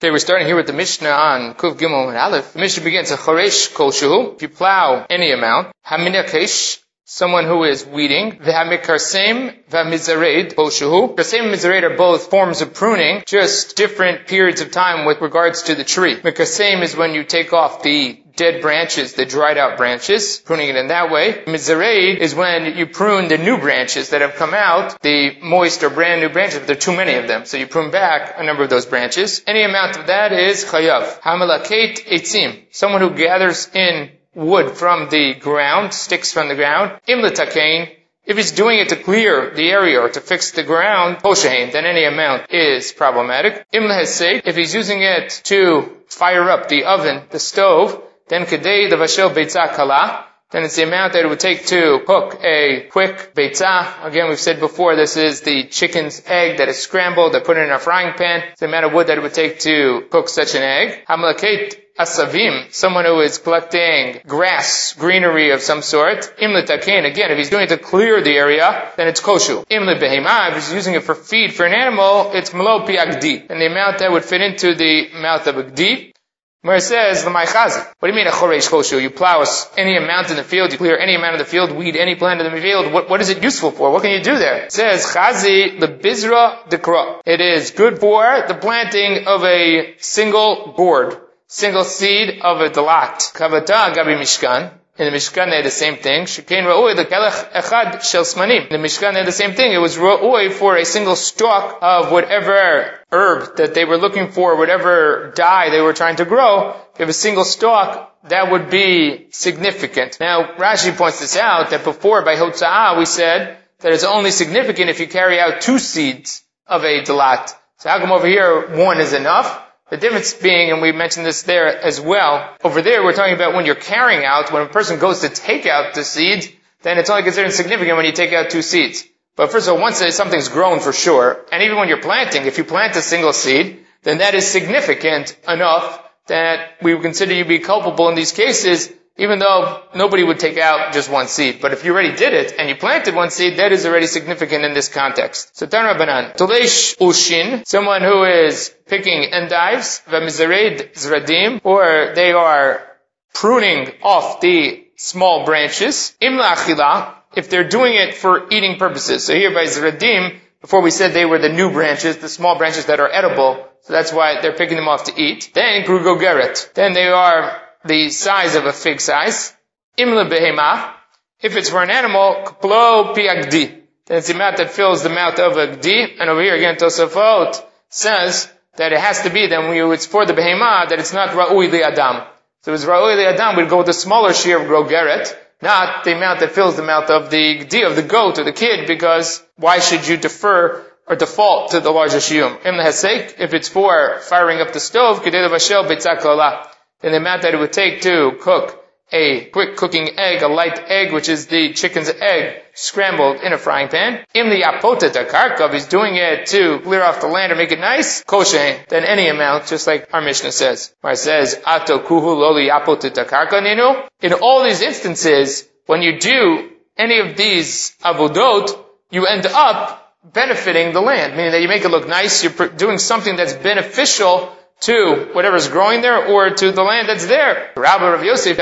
Okay, we're starting here with the Mishnah on Kuf Gimel and Aleph. The Mishnah begins, Choresh Kolshuhu, if you plow any amount, Haminakesh, someone who is weeding, V'hamikarsem, V'hamizared, Kolshuhu. Karsem and Mizared are both forms of pruning, just different periods of time with regards to the tree. Mikarsem is when you take off the dead branches, the dried out branches, pruning it in that way. Mizared is when you prune the new branches that have come out, the moist or brand new branches, but there are too many of them. So you prune back a number of those branches. Any amount of that is chayav. Hamalaket etzim, someone who gathers in wood from the ground, sticks from the ground. Imletakein, if he's doing it to clear the area or to fix the ground, poshein, then any amount is problematic. Imlehesek, if he's using it to fire up the oven, the stove, then kadei devashel beitzah kala, then it's the amount that it would take to cook a quick beitzah. Again, we've said before, this is the chicken's egg that is scrambled, that put it in a frying pan. It's the amount of wood that it would take to cook such an egg. Hamalaket asavim, someone who is collecting grass, greenery of some sort. Imletakein, again, if he's doing it to clear the area, then it's koshu. Imle behema, if he's using it for feed for an animal, it's malo pi agdi, and the amount that would fit into the mouth of a gdi. Where it says, L'mai chazi. What do you mean a choresh koshu? You plow any amount in the field, you clear any amount of the field, weed any plant in the field. What is it useful for? What can you do there? It says, chazi lebizra dekra. It is good for the planting of a single gourd, single seed of a dalat. Kavata gabi mishkan. In the Mishkan, they had the same thing. Shekain ra'oi lekelech echad shel smanim. In the Mishkan, they had the same thing. It was ra'oi for a single stalk of whatever herb that they were looking for, whatever dye they were trying to grow. If you have a single stalk, that would be significant. Now, Rashi points this out, that before by Hotza'ah, we said that it's only significant if you carry out 2 seeds of a dalat. So how come over here, 1 is enough? The difference being, and we mentioned this there as well, over there we're talking about when you're carrying out, when a person goes to take out the seeds, then it's only considered significant when you take out 2 seeds. But first of all, once something's grown for sure, and even when you're planting, if you plant a single seed, then that is significant enough that we would consider you to be culpable in these cases, even though nobody would take out just 1 seed. But if you already did it, and you planted 1 seed, that is already significant in this context. So Tan Rabbanan, Tolesh Ushin, someone who is picking endives, V'mizared Zradim, or they are pruning off the small branches, Imla Achila, if they're doing it for eating purposes. So here by Zradim, before we said they were the new branches, the small branches that are edible, so that's why they're picking them off to eat. Then Grugogeret, then they are the size of a fig size. Imle behema, if it's for an animal, kplo pi agdi, then it's the amount that fills the mouth of a gdi. And over here again, Tosafot says that it has to be, then when it's for the behema, that it's not ra'ui li adam. So if it's ra'ui li adam, we'd go with the smaller shear of grogeret, not the amount that fills the mouth of the gdi, of the goat or the kid, because why should you defer or default to the larger shiyum? Imle hesek, if it's for firing up the stove, kedei levashel beitzah kala, then the amount that it would take to cook a quick cooking egg, a light egg, which is the chicken's egg, scrambled in a frying pan. Im li apotet akarkav, is doing it to clear off the land or make it nice, kosher, then any amount, just like our Mishnah says. Where it says, ato kuhu lo li apotet akarka ninu. In all these instances, when you do any of these avodot, you end up benefiting the land, meaning that you make it look nice, you're doing something that's beneficial to whatever's growing there or to the land that's there. Rabbi Rav Yosef,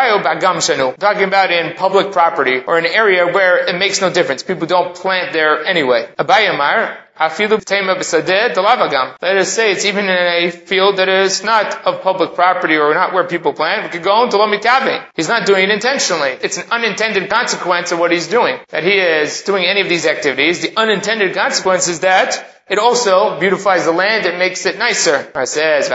talking about in public property or an area where it makes no difference. People don't plant there anyway. Abayamar, let us say it's even in a field that is not of public property or not where people plant. We could go into Lomitaving. He's not doing it intentionally. It's an unintended consequence of what he's doing. That he is doing any of these activities. The unintended consequence is that it also beautifies the land. It makes it nicer. It says,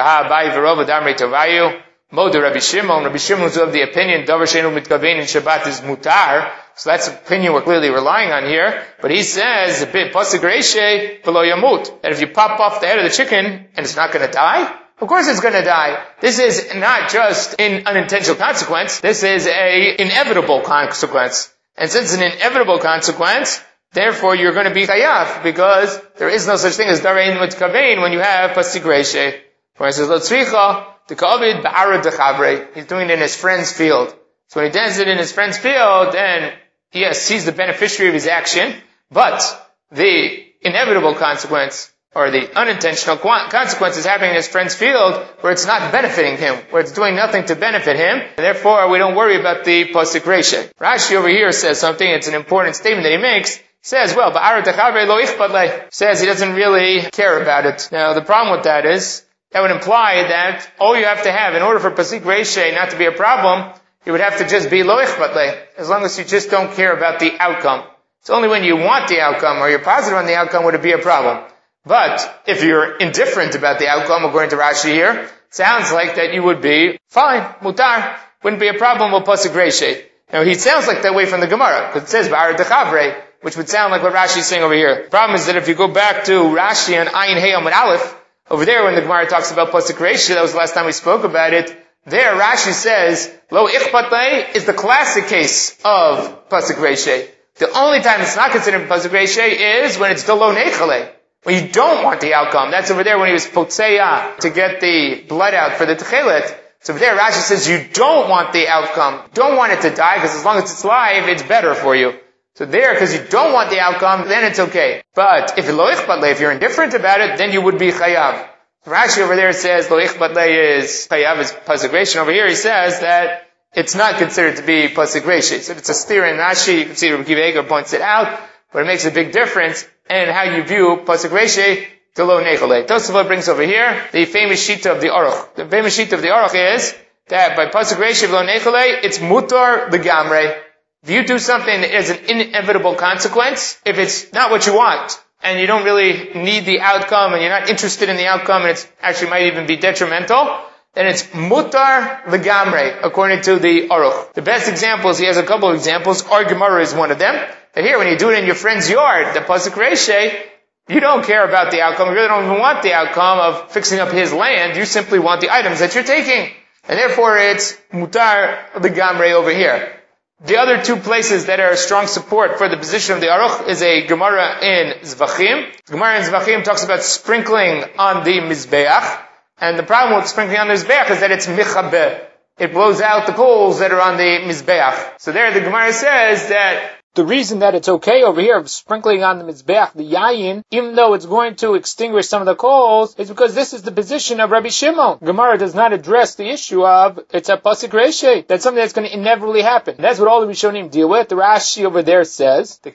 Moder Rabbi Shimon. Rabbi Shimon was of the opinion, Davar she'einu mitkavein in Shabbat is mutar. So that's the opinion we're clearly relying on here. But he says, pasuk reishe v'lo yamut, that if you pop off the head of the chicken and it's not going to die, of course it's going to die. This is not just an unintentional consequence. This is a inevitable consequence. And since it's an inevitable consequence, therefore you're going to be chayav, because there is no such thing as davar she'einu mitkavein when you have pasuk reishe. Where it says, lo tzricha, he's doing it in his friend's field. So when he does it in his friend's field, then yes, he's the beneficiary of his action, but the inevitable consequence or the unintentional consequences happening in his friend's field where it's not benefiting him, where it's doing nothing to benefit him, and therefore we don't worry about the pasuk Reisha. Rashi over here says something, it's an important statement that he makes. He says, well, says he doesn't really care about it. Now the problem with that is, that would imply that all you have to have in order for pasuk Reisha not to be a problem, you would have to just be lo ichbat, as long as you just don't care about the outcome. It's only when you want the outcome or you're positive on the outcome would it be a problem. But if you're indifferent about the outcome, according to Rashi here, it sounds like that you would be fine, mutar, wouldn't be a problem with pasuk Reisha. Now he sounds like that way from the Gemara, because it says ba'ar dechavre, which would sound like what Rashi is saying over here. The problem is that if you go back to Rashi and Ayin Hey Amud Aleph, over there when the Gemara talks about pasuk Reisha, that was the last time we spoke about it, there Rashi says, lo ichbat lei is the classic case of pasuk Reisha. The only time it's not considered pasuk Reisha is when it's lo nechale, when you don't want the outcome. That's over there when he was potseya to get the blood out for the techelet. So over there Rashi says you don't want the outcome, don't want it to die, because as long as it's live, it's better for you. So there, because you don't want the outcome, then it's okay. But if you're indifferent about it, then you would be chayav. Rashi over there says lo ichbat lei is chayav, is pasuk Reisha. Over here he says that it's not considered to be pasuk Reisha. So it's a steer in Rashi. You can see Rabbi Akiva Eiger points it out, but it makes a big difference in how you view pasuk Reisha to lo nechale. Tosafot brings over here the famous shita of the Aruch. The famous shita of the Aruch is that by pasuk Reisha lo nechale, it's mutar legamrei. If you do something that is an inevitable consequence, if it's not what you want, and you don't really need the outcome, and you're not interested in the outcome, and it actually might even be detrimental, then it's mutar legamrei, according to the Aruch. The best examples, he has a couple of examples, Ar Gemara is one of them, that here, when you do it in your friend's yard, the pasuk Reisha, you don't care about the outcome, you really don't even want the outcome of fixing up his land, you simply want the items that you're taking. And therefore it's mutar legamrei over here. The other two places that are strong support for the position of the Aruch is a Gemara in Zvachim. Gemara in Zvachim talks about sprinkling on the Mizbeach. And the problem with sprinkling on the Mizbeach is that it's michabeh. It blows out the coals that are on the Mizbeach. So there the Gemara says that the reason that it's okay over here of sprinkling on the Mizbeach, the Yayin, even though it's going to extinguish some of the coals, is because this is the position of Rabbi Shimon. Gemara does not address the issue of, it's a pasuk Reisha. That's something that's going to inevitably happen. And that's what all the Rishonim deal with. The Rashi over there says, that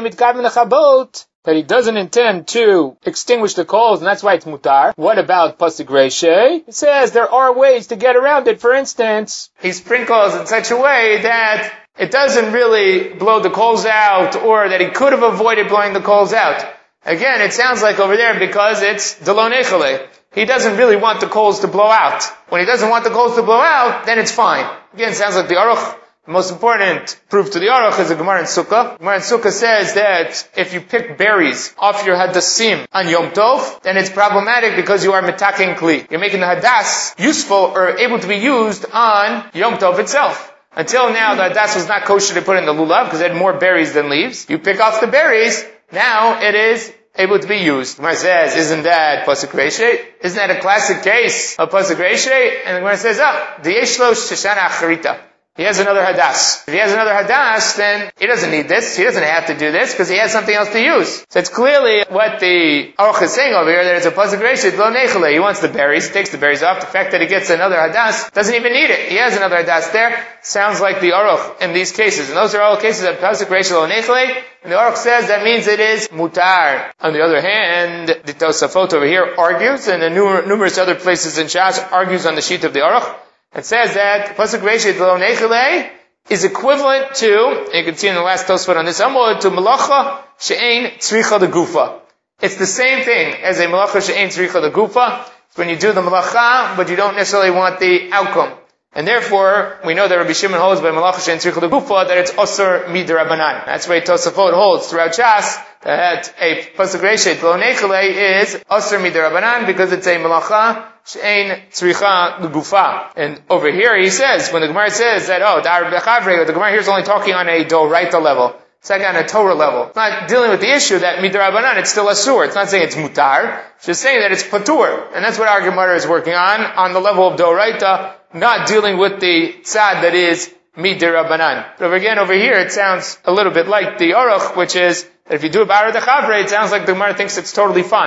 he doesn't intend to extinguish the coals, and that's why it's mutar. What about pasuk Reisha? It says there are ways to get around it. For instance, he sprinkles in such a way that it doesn't really blow the coals out, or that he could have avoided blowing the coals out. Again, it sounds like over there because it's lo nechale. He doesn't really want the coals to blow out. When he doesn't want the coals to blow out, then it's fine. Again, it sounds like the Aruch. The most important proof to the Aruch is the Gemara in Sukkah. Gemara in Sukkah says that if you pick berries off your hadassim on Yom Tov, then it's problematic because you are metaking kli. You're making the hadas useful or able to be used on Yom Tov itself. Until now, the hadas was not kosher to put in the lulav because it had more berries than leaves. You pick off the berries, now it is able to be used. The Gemara says, isn't that pasuk Reisha? Isn't that a classic case of pasuk Reisha? And the Gemara says, the yeshlo sheshana acharita. He has another hadas. If he has another hadas, then he doesn't need this. He doesn't have to do this because he has something else to use. So it's clearly what the Aruch is saying over here, that it's a pasuk Reisha, lo nechale. He wants the berries, he takes the berries off. The fact that he gets another hadas doesn't even need it. He has another hadas there. Sounds like the Aruch in these cases. And those are all cases of pasuk Reisha, lo nechale. And the Aruch says that means it is mutar. On the other hand, the Tosafot over here argues, and the numerous other places in Shas argues on the sheet of the Aruch. It says that pasuk Reisha lo nechale is equivalent to, and you can see in the last Tosfot on this Amud, to malacha she'ein tzricha legufa. It's the same thing as a malacha she'ein tzricha legufa. It's when you do the malacha, but you don't necessarily want the outcome. And therefore, we know that Rabbi Shimon holds by malacha she'ein tzricha legufa that it's osur midrabanan. That's why Tosafot holds throughout Shas that a pasuk Reisha lo nechale is osur midrabanan because it's a malacha she'ein tzricha legufa. And over here he says, when the Gemara says that, the Gemara here is only talking on a doraita level. It's like on a Torah level. It's not dealing with the issue that midrabanan, it's still asur. It's not saying it's mutar. It's just saying that it's patur. And that's what our Gemara is working on the level of doraita, not dealing with the tzad that is midrabanan. But again, over here, it sounds a little bit like the Aruch, which is that if you do it b'ara dechavre, it sounds like the Gemara thinks it's totally fine.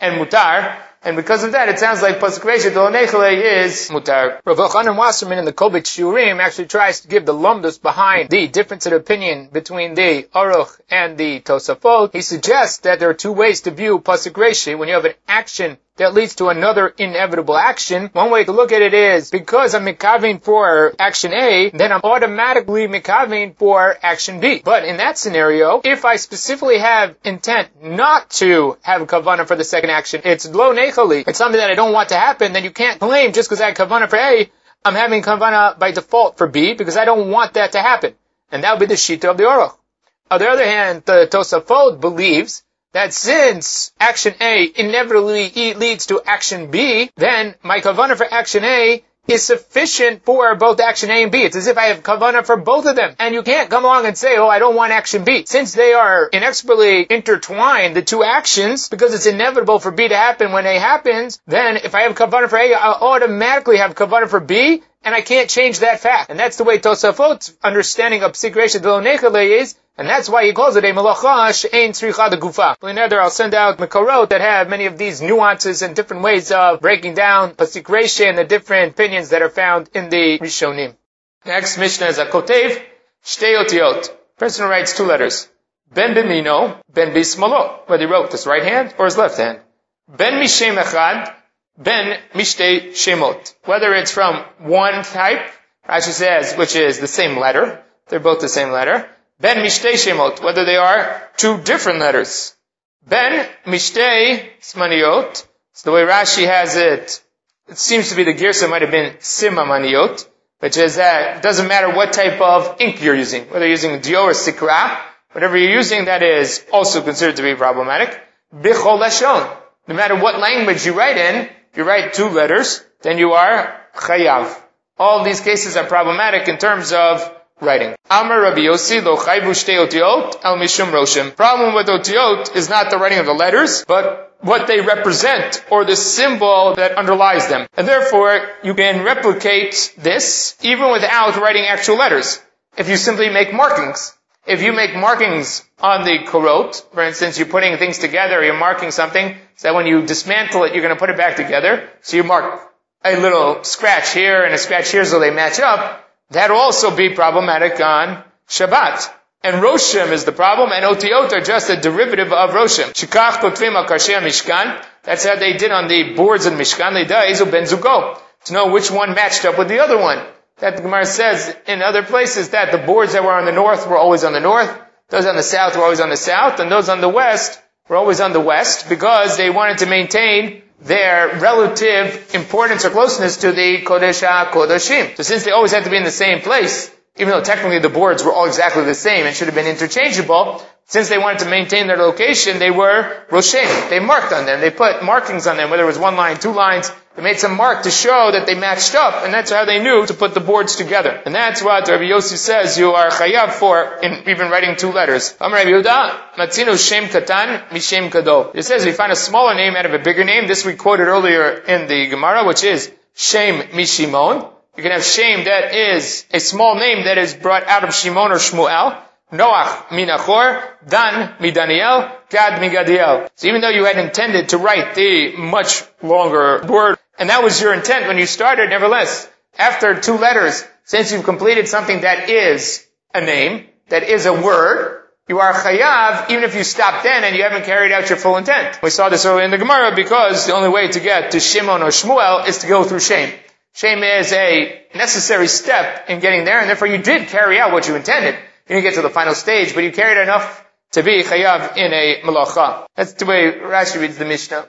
and mutar. And because of that, it sounds like pasuk reisha dolonechale is mutar. Rav Yochanan Wasserman in the Kolbeit Shiurim actually tries to give the lumdus behind the difference of opinion between the Aruch and the Tosafot. He suggests that there are two ways to view pasuk reisha. When you have an action that leads to another inevitable action, one way to look at it is, because I'm mikaving for action A, then I'm automatically mikaving for action B. But in that scenario, if I specifically have intent not to have a kavanah for the second action, it's lo nechali, it's something that I don't want to happen, then you can't claim just because I have kavanah for A, I'm having kavanah by default for B, because I don't want that to happen. And that would be the shita of the Aruch. On the other hand, the Tosafot believes that since action A inevitably leads to action B, then my kavanah for action A is sufficient for both action A and B. It's as if I have kavanah for both of them. And you can't come along and say, oh, I don't want action B. Since they are inexorably intertwined, the two actions, because it's inevitable for B to happen when A happens, then if I have kavanah for A, I'll automatically have kavanah for B, and I can't change that fact. And that's the way Tosafot's understanding of psik reisha dolonechale is, and that's why he calls it a melacha she'ein tzricha degufa. I'll send out makorot that have many of these nuances and different ways of breaking down pasuk reisha and the different opinions that are found in the Rishonim. Next Mishnah is a kotev shtei otiot. Person who writes two letters. Ben b'mino, ben b'smalo. Whether he wrote his right hand or his left hand. Ben mishem echad, ben mishtei shemot. Whether it's from one type, Rashi says, which is the same letter. They're both the same letter. Ben mishtei shemot, whether they are two different letters. Ben mishtei smaniot, it's the way Rashi has it. It seems to be the girsa might have been simamaniot, which is that it doesn't matter what type of ink you're using, whether you're using dio or sikra, whatever you're using, that is also considered to be problematic. Bichol lashon, no matter what language you write in, if you write two letters, then you are chayav. All of these cases are problematic in terms of writing. Amar Rabbi Yossi lo chayvu shtei otiot al mishum roshim. Problem with otiot is not the writing of the letters, but what they represent, or the symbol that underlies them. And therefore, you can replicate this even without writing actual letters. If you simply make markings. If you make markings on the korot, for instance, you're putting things together, you're marking something, so that when you dismantle it, you're going to put it back together. So you mark a little scratch here and a scratch here so they match up. That will also be problematic on Shabbat. And Roshim is the problem, and Otiot are just a derivative of Roshim. Shikach kotvim al karshei Mishkan. That's how they did on the boards in Mishkan. They did Ezu ben Zugo, to know which one matched up with the other one. That the Gemara says in other places that the boards that were on the north were always on the north, those on the south were always on the south, and those on the west were always on the west, because they wanted to maintain their relative importance or closeness to the Kodesh HaKodashim. So since they always had to be in the same place, even though technically the boards were all exactly the same and should have been interchangeable, since they wanted to maintain their location, they were Roshem. They marked on them. They put markings on them, whether it was one line, two lines. They made some mark to show that they matched up, and that's how they knew to put the boards together. And that's what Rabbi Yossi says you are chayav for in even writing two letters. Amar Rabbi Yehuda, matzinu shem katan mishem kadol. It says we find a smaller name out of a bigger name. This we quoted earlier in the Gemara, which is Shem Mishimon. You can have Shem that is a small name that is brought out of Shimon or Shmuel. Noach minachor, Dan midaniel, Gad migadiel. So even though you had intended to write the much longer word, and that was your intent when you started, nevertheless, after two letters, since you've completed something that is a name, that is a word, you are chayav, even if you stop then and you haven't carried out your full intent. We saw this earlier in the Gemara, because the only way to get to Shimon or Shmuel is to go through Shem. Shem is a necessary step in getting there, and therefore you did carry out what you intended. You didn't get to the final stage, but you carried enough to be chayav in a malacha. That's the way Rashi reads the Mishnah.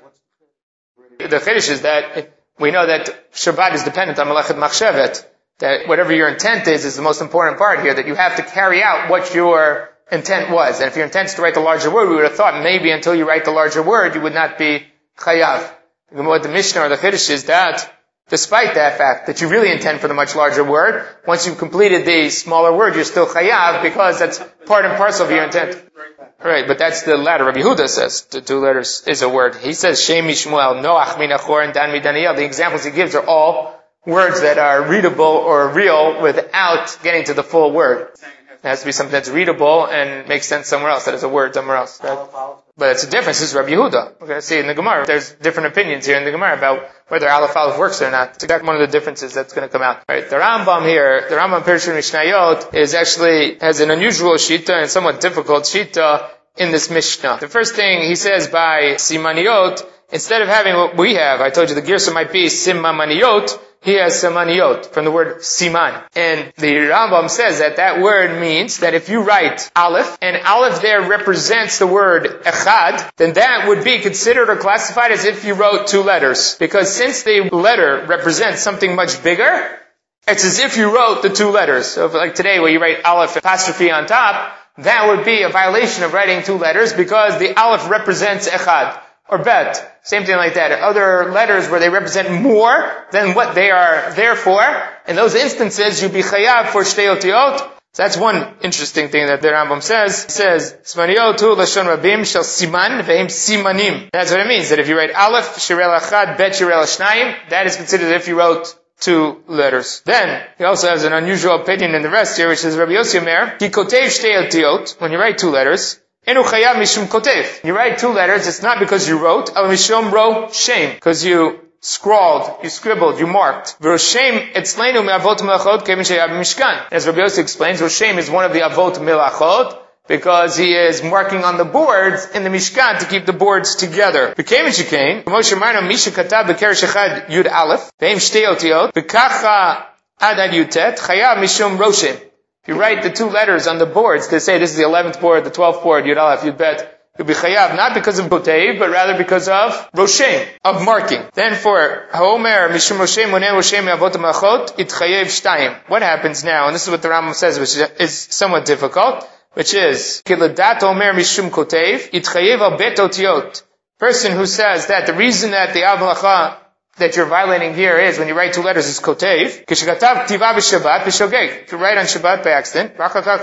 The chiddush is that we know that Shabbat is dependent on malachet machshevet. That whatever your intent is the most important part here. That you have to carry out what your intent was. And if your intent is to write the larger word, we would have thought maybe until you write the larger word, you would not be chayav. What the Mishnah or the chiddush is that despite that fact that you really intend for the much larger word, once you've completed the smaller word, you're still chayav, because that's part and parcel of your intent. Right, but that's the latter. Rabbi Yehuda says the two letters is a word. He says Shem Mishmuel, Noach minachor, and Dan midaniel. The examples he gives are all words that are readable or real without getting to the full word. It has to be something that's readable and makes sense somewhere else, that is a word somewhere else. Right? But it's a difference. This is Rabbi Yehuda. We're going to see in the Gemara. There's different opinions here in the Gemara about whether Aleph Aleph works or not. It's exactly one of the differences that's going to come out. Right? The Rambam here, the Rambam Pirush Mishnayot, has an unusual shita and somewhat difficult shita in this Mishnah. The first thing he says by Simaniot, instead of having what we have, I told you the Girsa might be Simamaniot, he has Simaniyot, from the word Siman. And the Rambam says that word means that if you write Aleph, and Aleph there represents the word Echad, then that would be considered or classified as if you wrote 2 letters. Because since the letter represents something much bigger, it's as if you wrote the 2 letters. So if, like today where you write Aleph apostrophe on top, that would be a violation of writing 2 letters because the Aleph represents Echad. Or bet. Same thing like that. Other letters where they represent more than what they are there for. In those instances, you'd be chayav for shtei otiyot. So that's one interesting thing that the Rambam says. He says, Simaniotu lashon rabim shel siman ve'im simanim. That's what it means. That if you write Aleph, shirel achad, bet shirel shnayim, that is considered as if you wrote 2 letters. Then, he also has an unusual opinion in the rest here, which is Rabbi Yossi Omer, ki kotev shtei otiyot, when you write 2 letters, Enu chayav mishum kotev. You write 2 letters, it's not because you wrote, al mishum ro shem, because you scrawled, you scribbled, you marked. V'roshem etzleinu me'avot melachot kevin sheyav mishkan. As Rabbi Yossi explains, Roshem is one of the avot melachot, because he is marking on the boards in the Mishkan to keep the boards together. V'kevin shekain, Moshe Rabbeinu misha katav b'keresh echad yud aleph, ve'im shtei otiyot, v'kacha ad yutet, chayav mishum roshem. If you write the 2 letters on the boards, they say this is the 11th board, the 12th board, Yud Aleph, Yud Bet, you'll be chayav, not because of kotev, but rather because of roshem, of marking. Then for Haomer, Mishum Roshem, Moneh Roshem, Avot Malachot, It Chayev Shtayim. What happens now? And this is what the Rambam says, which is somewhat difficult, which is, Kiladat Omer Mishum Kotev, It Chayev Al Bet Otiyot. Person who says that the reason that the Av Malacha that you're violating here is when you write 2 letters is kotev. Kishgatav tiva b'Shabbat b'shogeg. If you write on Shabbat by accident,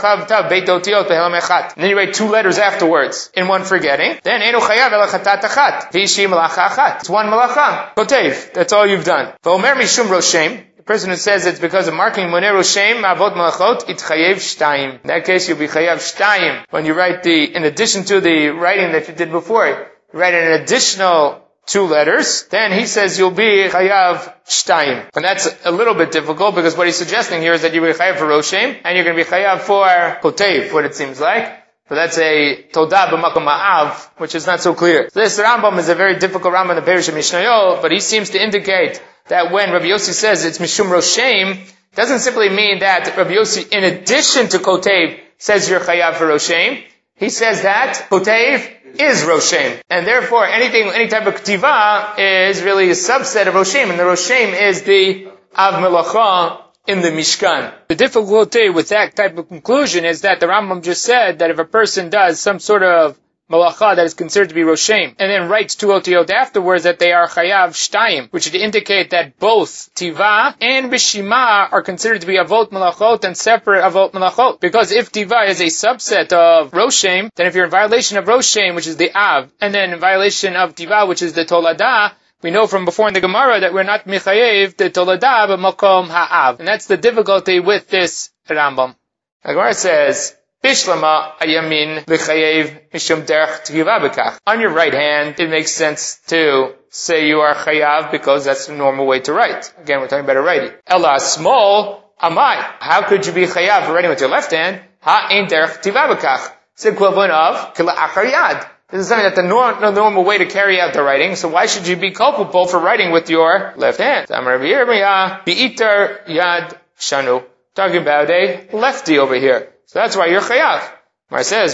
and then you write 2 letters afterwards in one forgetting, then enu chayav ela chatat achat. V'ishi malacha achat. It's 1 malacha. Kotev. That's all you've done. V'omer mishum roshem. The person who says it's because of marking moneh roshem avot malachot it chayev shtayim. In that case, you'll be chayav shtayim. When you write in addition to the writing that you did before, you write an additional 2 letters, then he says you'll be chayav shtayim. And that's a little bit difficult because what he's suggesting here is that you'll be chayav for roshem and you're going to be chayav for kotev, what it seems like. But that's a todah b'makom ma'av, which is not so clear. So this Rambam is a very difficult Rambam in the Pirush Mishnayot, but he seems to indicate that when Rabbi Yossi says it's mishum roshem, it doesn't simply mean that Rabbi Yossi, in addition to kotev, says you're chayav for roshem. He says that kotev is Roshem. And therefore, any type of Ktiva is really a subset of Roshem. And the Roshem is the Av Melacha in the Mishkan. The difficulty with that type of conclusion is that the Rambam just said that if a person does some sort of Malacha that is considered to be Roshem, and then writes 2 otiyot afterwards that they are Chayav Shtayim, which would indicate that both Tiva and Bishima are considered to be Avot Malachot and separate Avot Malachot. Because if Tiva is a subset of Roshem, then if you're in violation of Roshem, which is the Av, and then in violation of Tiva, which is the Tolada, we know from before in the Gemara that we're not Michayev the Tolada, but Makom Ha'av. And that's the difficulty with this Rambam. The Gemara says, Bishlama ayamin l'chayev mishum derech tgiva b'kach. On your right hand, it makes sense to say you are chayav because that's the normal way to write. Again, we're talking about a writing. Ela small amai. How could you be chayav for writing with your left hand? Ha ein derech tgiva b'kach. It's the equivalent of kila achar yad. This is something that's the normal way to carry out the writing. So why should you be culpable for writing with your left hand? Amar Rabbi Yirmiyah bi'itar yad shanu. Talking about a lefty over here. So that's why you're chayav. Mar says,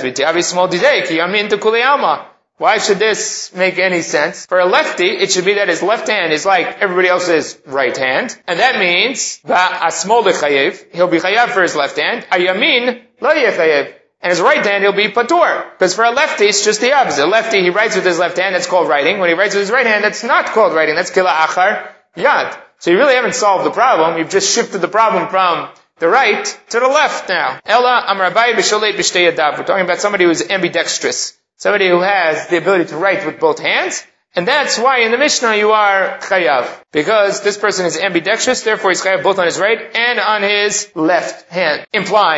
why should this make any sense? For a lefty, it should be that his left hand is like everybody else's right hand. And that means, he'll be chayav for his left hand. Ayamin, lo yechayev. And his right hand, he'll be patur. Because for a lefty, it's just the opposite. A lefty, he writes with his left hand, that's called writing. When he writes with his right hand, that's not called writing. That's kila achar yad. So you really haven't solved the problem. You've just shifted the problem from the right to the left now. Ella amrabai b'sholeit b'shtei yadav. We're talking about somebody who's ambidextrous. Somebody who has the ability to write with both hands. And that's why in the Mishnah you are chayav. Because this person is ambidextrous, therefore he's chayav both on his right and on his left hand. Implying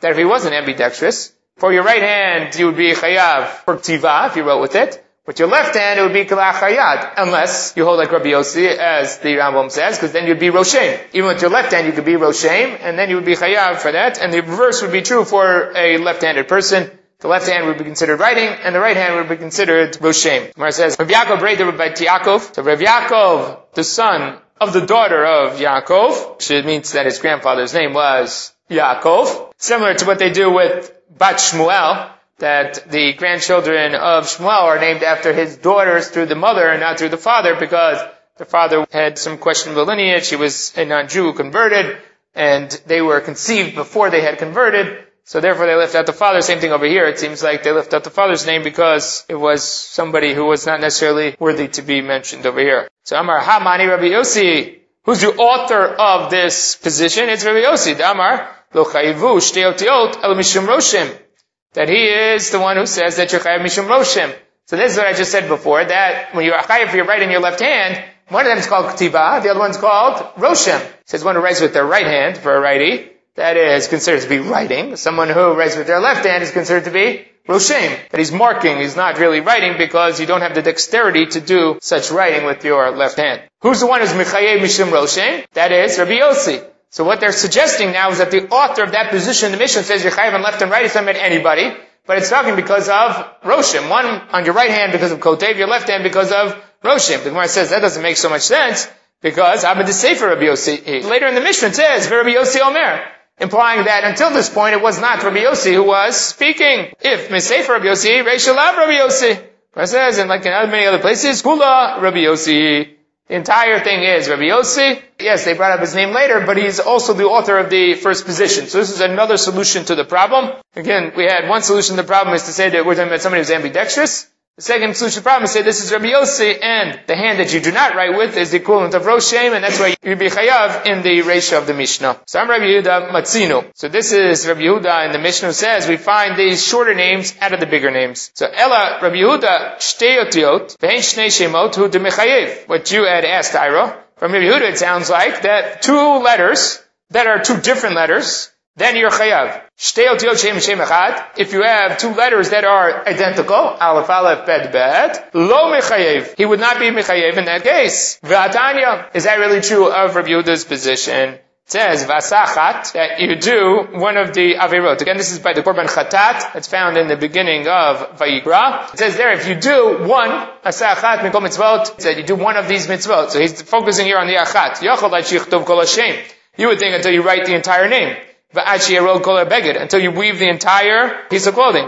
that if he wasn't ambidextrous, for your right hand, you would be chayav for ktiva, if you wrote with it. With your left hand, it would be kalach hayad, unless you hold like Rabbi Yossi, as the Rambam says, because then you'd be roshem. Even with your left hand, you could be roshem, and then you would be chayav for that, and the reverse would be true for a left-handed person. The left hand would be considered writing, and the right hand would be considered roshem. Gemara says, Rav Yaakov Breder by Yaakov. So Rav Yaakov, the son of the daughter of Yaakov, which means that his grandfather's name was Yaakov, similar to what they do with Bat Shmuel, that the grandchildren of Shmuel are named after his daughters through the mother and not through the father, because the father had some questionable lineage. He was a non-Jew who converted, and they were conceived before they had converted, so therefore they left out the father. Same thing over here. It seems like they left out the father's name because it was somebody who was not necessarily worthy to be mentioned over here. So Amar Hamani Rabbi Yossi, who's the author of this position? It's Rabbi Yossi. The Amar Lo Chayivu Shtei Otiot El Mishum Roshim. That he is the one who says that you're chayav mishum roshem. So this is what I just said before, that when you're chayav for your right and your left hand, one of them is called ktiva, the other one's called roshem. It says one who writes with their right hand for a righty, that is considered to be writing. Someone who writes with their left hand is considered to be roshem. That he's marking, he's not really writing because you don't have the dexterity to do such writing with your left hand. Who's the one who's mechayev mishum roshem? That is Rabbi Yossi. So what they're suggesting now is that the author of that position in the Mishnah says you're chayav on left and right. It's not meant anybody, but it's talking because of Roshim. One on your right hand because of Kotev, your left hand because of Roshim. The Gemara says that doesn't make so much sense because Abed the Sefer Rabbi Yossi. Later in the Mishnah it says Rabbi Yossi Omer, implying that until this point it was not Rabbi Yossi who was speaking. If Misefer Rabbi Yossi, Reishalav Rabbi Yossi. It says, and like in many other places, Kula Rabbi Yossi. The entire thing is Rabbi Yossi. Yes, they brought up his name later, but he's also the author of the first position. So this is another solution to the problem. Again, we had one solution to the problem is to say that we're talking about somebody who's ambidextrous. The second solution to the problem is to say this is Rabbi Yossi, and the hand that you do not write with is the equivalent of Roshem, and that's why you'd be chayav in the Reisha of the Mishnah. So I'm Rabbi Yehuda Matzino. So this is Rabbi Yehuda, and the Mishnah says we find these shorter names out of the bigger names. So Ella Rabbi Yehuda Shtei Otiot Vein Shnei Shemot Hu Demechayev. What you had asked, Ira. From Rabbi Yehuda it sounds like that two letters that are two different letters, then you're chayav. Shtei Otiot Shem Shem Echad. If you have two letters that are identical, Aleph Aleph Bet Bet, Lo Mechayev. He would not be Mechayev in that case. V'atanya. Is that really true of Rabbi Yehuda's position? It says, Vasachat, that you do one of the Averot. Again, this is by the Korban Chatat. It's found in the beginning of Vayikra. It says there, if you do one, Vasachat Mikol Mitzvot, it said you do one of these mitzvot. So he's focusing here on the Achat. Yachol Chichtov Kol Hashem. You would think until you write the entire name. Until you weave the entire piece of clothing.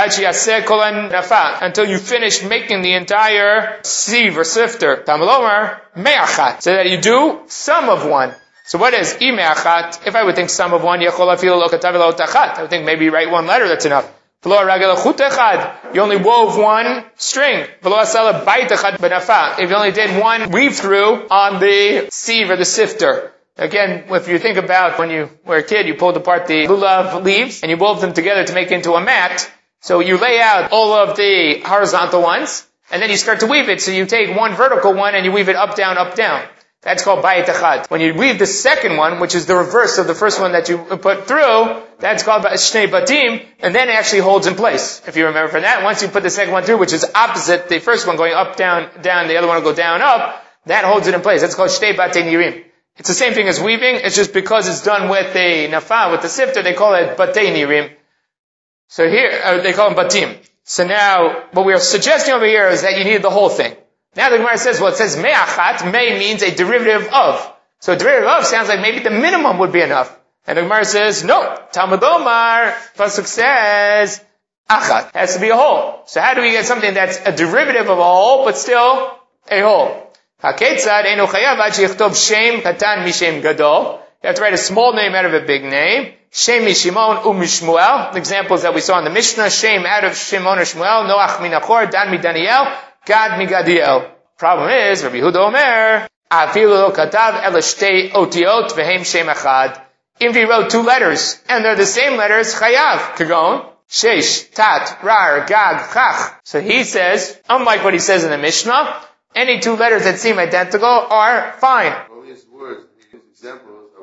Until you finish making the entire sieve or sifter. So that you do some of one. So what is imeachat? If I would think some of one, I would think maybe you write one letter, that's enough. You only wove one string. If you only did one weave through on the sieve or the sifter. Again, if you think about when you were a kid, you pulled apart the lulav leaves and you wove them together to make into a mat. So you lay out all of the horizontal ones and then you start to weave it. So you take one vertical one and you weave it up, down, up, down. That's called bayit achad. When you weave the second one, which is the reverse of the first one that you put through, that's called shnei batim, and then it actually holds in place. If you remember from that, once you put the second one through, which is opposite the first one going up, down, down, the other one will go down, up, that holds it in place. That's called shnei batei nirim. It's the same thing as weaving, it's just because it's done with the nafa, with the sifter, they call it batei nirim. So here, they call them batim. So now, what we are suggesting over here is that you need the whole thing. Now the Gemara says, well, it says me'achat, me means a derivative of. So a derivative of sounds like maybe the minimum would be enough. And the Gemara says, no. Talmud Omar, Pasuk says, achat, has to be a whole. So how do we get something that's a derivative of a whole, but still a whole? HaKetzad einu chayav ad sheyichtov shem katan mishem gadol. You have to write a small name out of a big name. Shem mishimon umishmuel. The examples that we saw in the Mishnah, Shem out of Shimon or Shmuel, Noach minachor, Dan midaniel, Gad migadiel. Problem is, Rabbi Yehuda Omer, afilu lo katav ela shtei otiot vehem shem achad. If he wrote two letters, and they're the same letters, chayav, kagon, shesh, tat, rar, gag, chach. So he says, unlike what he says in the Mishnah, any two letters that seem identical are fine. All these words, these examples are words of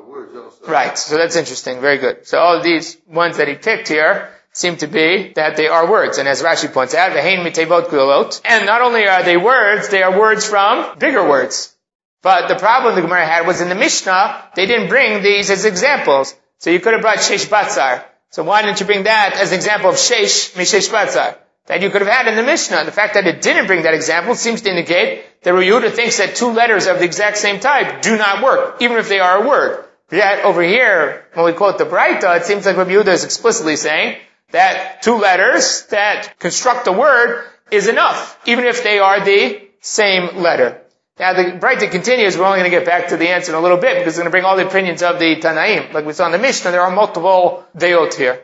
Right, so that's interesting. Very good. So all of these ones that he picked here seem to be that they are words. And as Rashi points out, v'hein mitevot gdolot. And not only are they are words from bigger words. But the problem the Gemara had was in the Mishnah, they didn't bring these as examples. So you could have brought Sheish Batzar. So why didn't you bring that as an example of Sheish Mishesh Batzar? That you could have had in the Mishnah. The fact that it didn't bring that example seems to indicate that Rabbi Yehuda thinks that two letters of the exact same type do not work, even if they are a word. Yet over here, when we quote the Braita, it seems like Rabbi Yehuda is explicitly saying that two letters that construct a word is enough, even if they are the same letter. Now the Braita continues, we're only going to get back to the answer in a little bit, because it's going to bring all the opinions of the Tanaim. Like we saw in the Mishnah, there are multiple deyot here.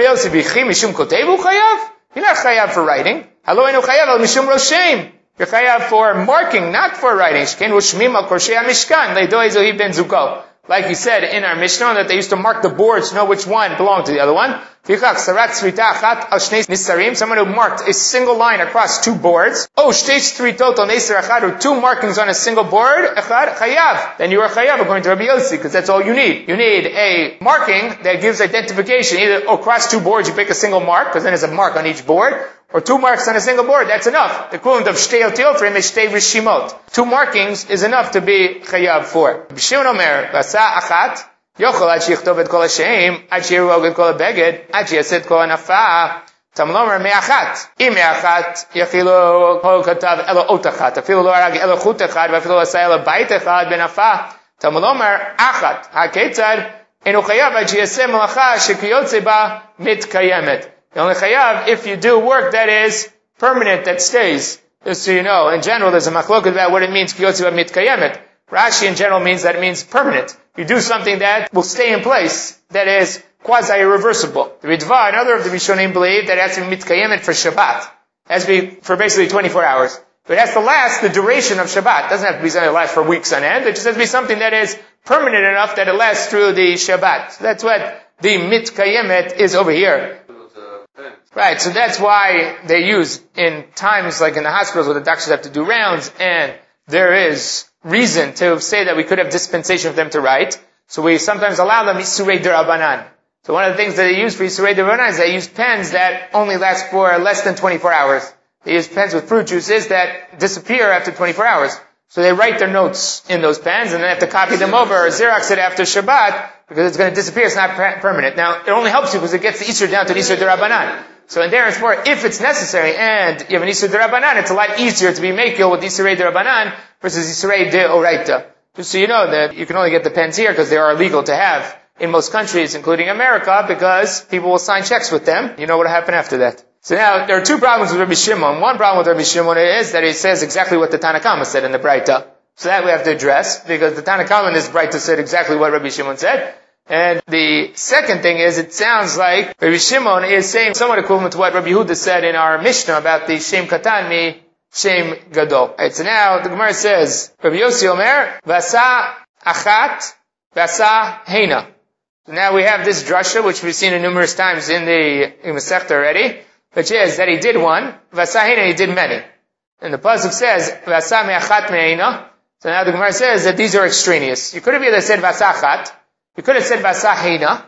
You're not chayav for writing. You're chayav for marking, not for writing. Like you said in our Mishnah, that they used to mark the boards to know which one belonged to the other one. Someone who marked a single line across two boards. Or two markings on a single board. Then you are chayav according to Rabbi Yossi, because that's all you need. You need a marking that gives identification. Either across two boards you pick a single mark, because then there's a mark on each board. Or two marks on a single board, that's enough. The equivalent of shtei otiofrim is shtei rishimot. Two markings is enough to be chayav for. B'shimon omer, v'asa achat, yochol ad sheyichtov et kol hashem, ad sheyirog et kol habeged, ad sheyaseh et kol hanafa, tamlomer me'achat. Im me'achat, yachilo kol katav elo ot achat, afilo lo arag elo chut echad, v'afilo asay elo bait echad benafa, tamlomer achat. HaKetzad, enu chayav ad sheyaseh melacha shekiyotze ba mitkayemet. You only chayav if you do work that is permanent, that stays. Just so you know, in general, there's a machlok about what it means, kiyotze mitkayemet. Rashi in general means that it means permanent. You do something that will stay in place, that is quasi-irreversible. The Ritva, another of the Rishonim, believe that it has to be mitkayemet for Shabbat. It has to be for basically 24 hours. But it has to last the duration of Shabbat. It doesn't have to be something that lasts for weeks on end. It just has to be something that is permanent enough that it lasts through the Shabbat. So that's what the mitkayemet is over here. Right, so that's why they use in times like in the hospitals where the doctors have to do rounds, and there is reason to say that we could have dispensation for them to write. So we sometimes allow them Isurei D'Rabbanan. So one of the things that they use for Isurei D'Rabbanan is they use pens that only last for less than 24 hours. They use pens with fruit juices that disappear after 24 hours. So they write their notes in those pens and then have to copy them over or Xerox it after Shabbat because it's going to disappear. It's not permanent. Now, it only helps you because it gets the Isur down to an Isur D'Rabbanan. So in there it's more, if it's necessary and you have an Isur D'Rabbanan, it's a lot easier to be makil with Isurei D'Rabbanan versus Isurei D'Oraita. Just so you know that you can only get the pens here because they are illegal to have in most countries, including America, because people will sign checks with them. You know what will happen after that. So now, there are two problems with Rabbi Shimon. One problem with Rabbi Shimon is that he says exactly what the Tanna Kama said in the Braita. So that we have to address, because the Tanna Kama in this Braita said exactly what Rabbi Shimon said. And the second thing is, it sounds like Rabbi Shimon is saying somewhat equivalent to what Rabbi Yehuda said in our Mishnah about the Shem Katan mi Shem Gadol. Right, so now, the Gemara says, Rabbi Yossi Omer, Vasa Achat, Vasa Heina. So now we have this drasha, which we've seen numerous times in the Masechta already, which is that he did one, Vasa Heina, he did many. And the pasuk says, Vasa me'achat me'eina. So now the Gemara says that these are extraneous. You could have either said Vasa Achat, you could have said Vasa Heina.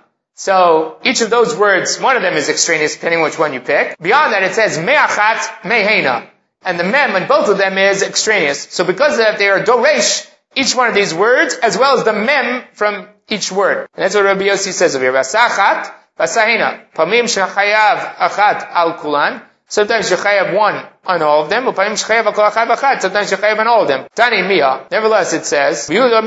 So each of those words, one of them is extraneous, depending which one you pick. Beyond that, it says Me'achat me'heina. And the mem on both of them is extraneous. So because of that, they are doresh, each one of these words, as well as the mem from each word. And that's what Rabbi Yossi says over here. Vasa Achat, Vasa Heina. Pamim shechayav achat al kulan. Sometimes you chayav one on all of them. Sometimes you chayav on all of them. Tani Mia. Nevertheless, it says, Now,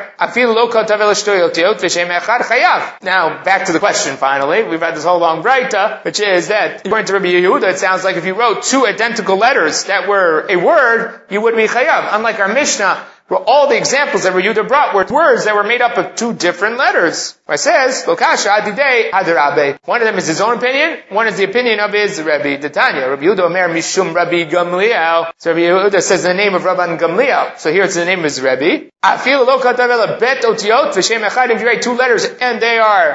back to the question finally. We've had this whole long Braita, which is that, according to Rabbi Yehuda, it sounds like if you wrote two identical letters that were a word, you would be chayav. Unlike our Mishnah, where all the examples that Rabbi Yehuda brought were words that were made up of two different letters. It says, Lokasha adidei hadarabe. One of them is his own opinion, one is the opinion of his Rabbi Tanya. Rabbi Yehuda Omer Mishum Rabbi Gamliel. So Rabbi Yehuda says the name of Rabban Gamliel. So here it's the name of his Rabbi. Afil lo katav ela bet otiot v'shem echad. If you write two letters and they are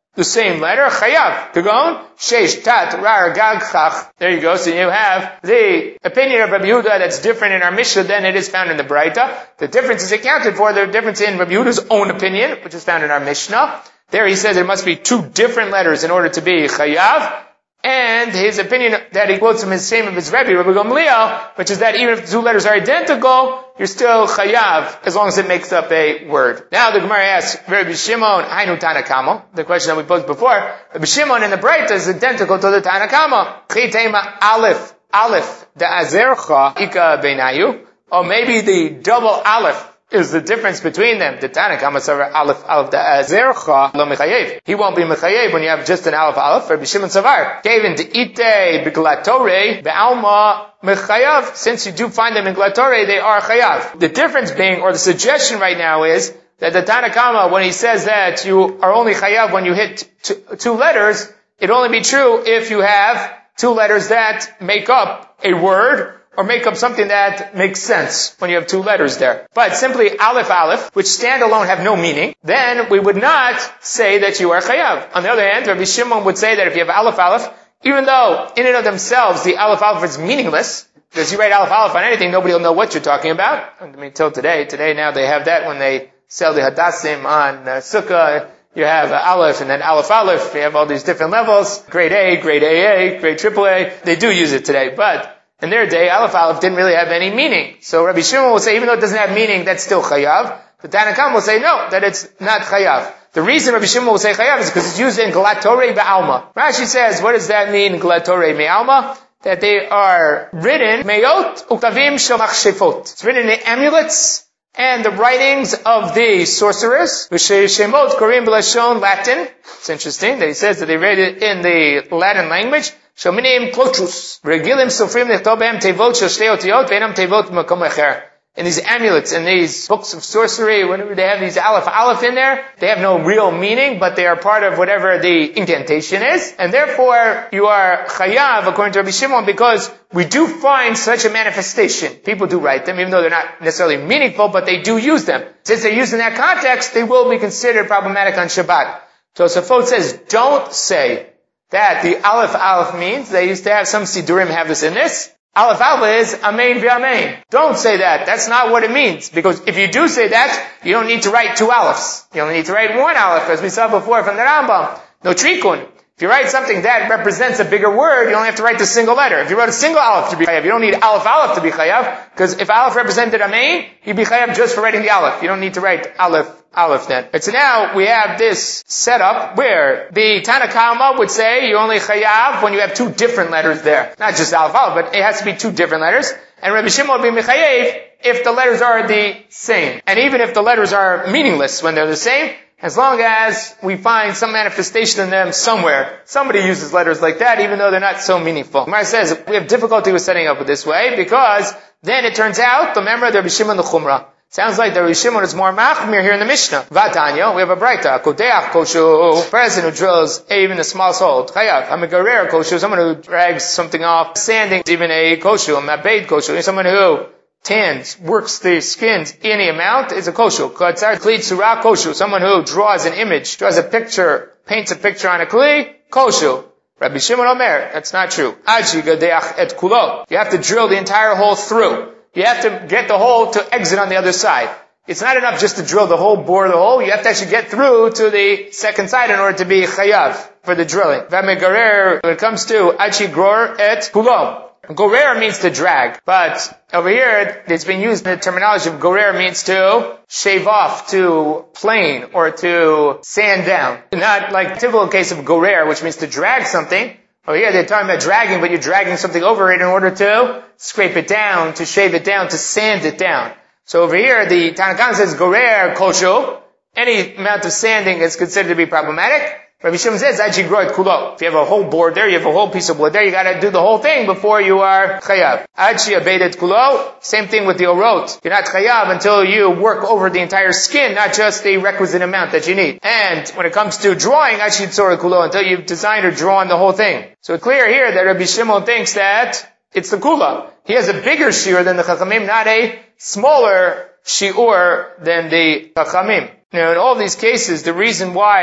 the same letter, chayav. Kagon, sheish, tat, rar, gag, chach. There you go. So you have the opinion of Rabbi Yehuda that's different in our Mishnah than it is found in the Braita. The difference is accounted for, the difference in Rabbi Yehuda's own opinion, which is found in our Mishnah. There he says there must be two different letters in order to be chayav. And his opinion that he quotes from his same of his Rebbe, Rabbi Gamliel, which is that even if the two letters are identical, you're still chayav, as long as it makes up a word. Now the Gemara asks, Rabbi Shimon, Hainu Tanakama, the question that we posed before, Rabbi Shimon in the Braita is identical to the Tanakama. Chitema Aleph, the Azercha, Ika Beinayu, or maybe the double Aleph is the difference between them. The Tanakama Savar Aleph the Azercha lo mechayev. He won't be mechayev when you have just an Aleph. Rabbi Shimon Savar gave in the ite beglatore be'alma mechayav. Since you do find them in glatore, they are chayav. The difference being, or the suggestion right now is that the Tanakama, when he says that you are only chayav when you hit two letters, it'd only be true if you have two letters that make up a word, or make up something that makes sense when you have two letters there. But simply Aleph, which stand alone have no meaning, then we would not say that you are chayav. On the other hand, Rabbi Shimon would say that if you have Aleph, even though in and of themselves the Aleph is meaningless, because you write Aleph on anything, nobody will know what you're talking about. I mean, till today now they have that when they sell the Hadassim on Sukkah. You have Aleph and then Aleph. You have all these different levels. Grade A, grade AA, grade AAA. They do use it today, but in their day, Aleph didn't really have any meaning. So Rabbi Shimon will say, even though it doesn't have meaning, that's still chayav. The Tanakam will say, no, that it's not chayav. The reason Rabbi Shimon will say chayav is because it's used in Galatore Ba'alma. Rashi says, what does that mean, Galatore Me'alma? That they are written, Meyot Uktavim Shel Machshefot. It's written in the amulets and the writings of the sorcerers. Shemot Korim B'Lashon Latin. It's interesting that he says that they read it in the Latin language. Shominim Plotrus. Regilim Sofrim Nechtobem Tevot Shel Shtei Otiyot Ve'enam Tevot Makom Echer. In these amulets, in these books of sorcery, whenever they have these Aleph in there, they have no real meaning, but they are part of whatever the incantation is. And therefore, you are chayav, according to Rabbi Shimon, because we do find such a manifestation. People do write them, even though they're not necessarily meaningful, but they do use them. Since they're used in that context, they will be considered problematic on Shabbat. Tosafot says, don't say that the Aleph means, they used to have some Sidurim have this in this. Aleph is Amen v'Amen. Don't say that. That's not what it means. Because if you do say that, you don't need to write two Alephs. You only need to write one Aleph, as we saw before from the Rambam. No trikun. If you write something that represents a bigger word, you only have to write the single letter. If you wrote a single Aleph to be chayav, you don't need Aleph to be chayav, because if Aleph represented Amen, you'd be chayav just for writing the Aleph. You don't need to write Aleph then. But so now we have this setup where the Tanakama would say you only chayav when you have two different letters there. Not just Aleph, but it has to be two different letters. And Rabbi Shimon would be mechayev if the letters are the same. And even if the letters are meaningless when they're the same, as long as we find some manifestation in them somewhere. Somebody uses letters like that, even though they're not so meaningful. Gemara says we have difficulty with setting up with this way, because then it turns out the member of the Rabbi Shimon the Chumrah. Sounds like the Rabbi Shimon is more machmir here in the Mishnah. Vatanya, we have a Braita. Kodeach koshu, a person who drills even the smallest hole. Chayav. Hamigarer koshu, someone who drags something off. Sanding, even a koshu. A mabed koshu, someone who tans, works the skins any amount, is a koshu. Katzar kli tzura koshu, someone who draws an image, draws a picture, paints a picture on a kli, koshu. Rabbi Shimon Omer, that's not true. Aji gadeach et kulo. You have to drill the entire hole through. You have to get the hole to exit on the other side. It's not enough just to drill the hole, bore the hole. You have to actually get through to the second side in order to be chayav for the drilling. Vamegarer, when it comes to achi gror et kulo. Gorer means to drag, but over here it's been used in the terminology of gorer means to shave off, to plane, or to sand down. Not like the typical case of gorer, which means to drag something. Over here they're talking about dragging, but you're dragging something over it in order to scrape it down, to shave it down, to sand it down. So over here the Tanakh says gorer koshu. Any amount of sanding is considered to be problematic. Rabbi Shimon says, Aji groit kulo. If you have a whole board there, you have a whole piece of wood there, you gotta do the whole thing before you are chayav. Aji abedet kulo. Same thing with the orot. You're not chayav until you work over the entire skin, not just the requisite amount that you need. And when it comes to drawing, Aji tzora kulo, until you've designed or drawn the whole thing. So it's clear here that Rabbi Shimon thinks that it's the kula. He has a bigger shiur than the chachamim, not a smaller shiur than the chachamim. Now, in all these cases, the reason why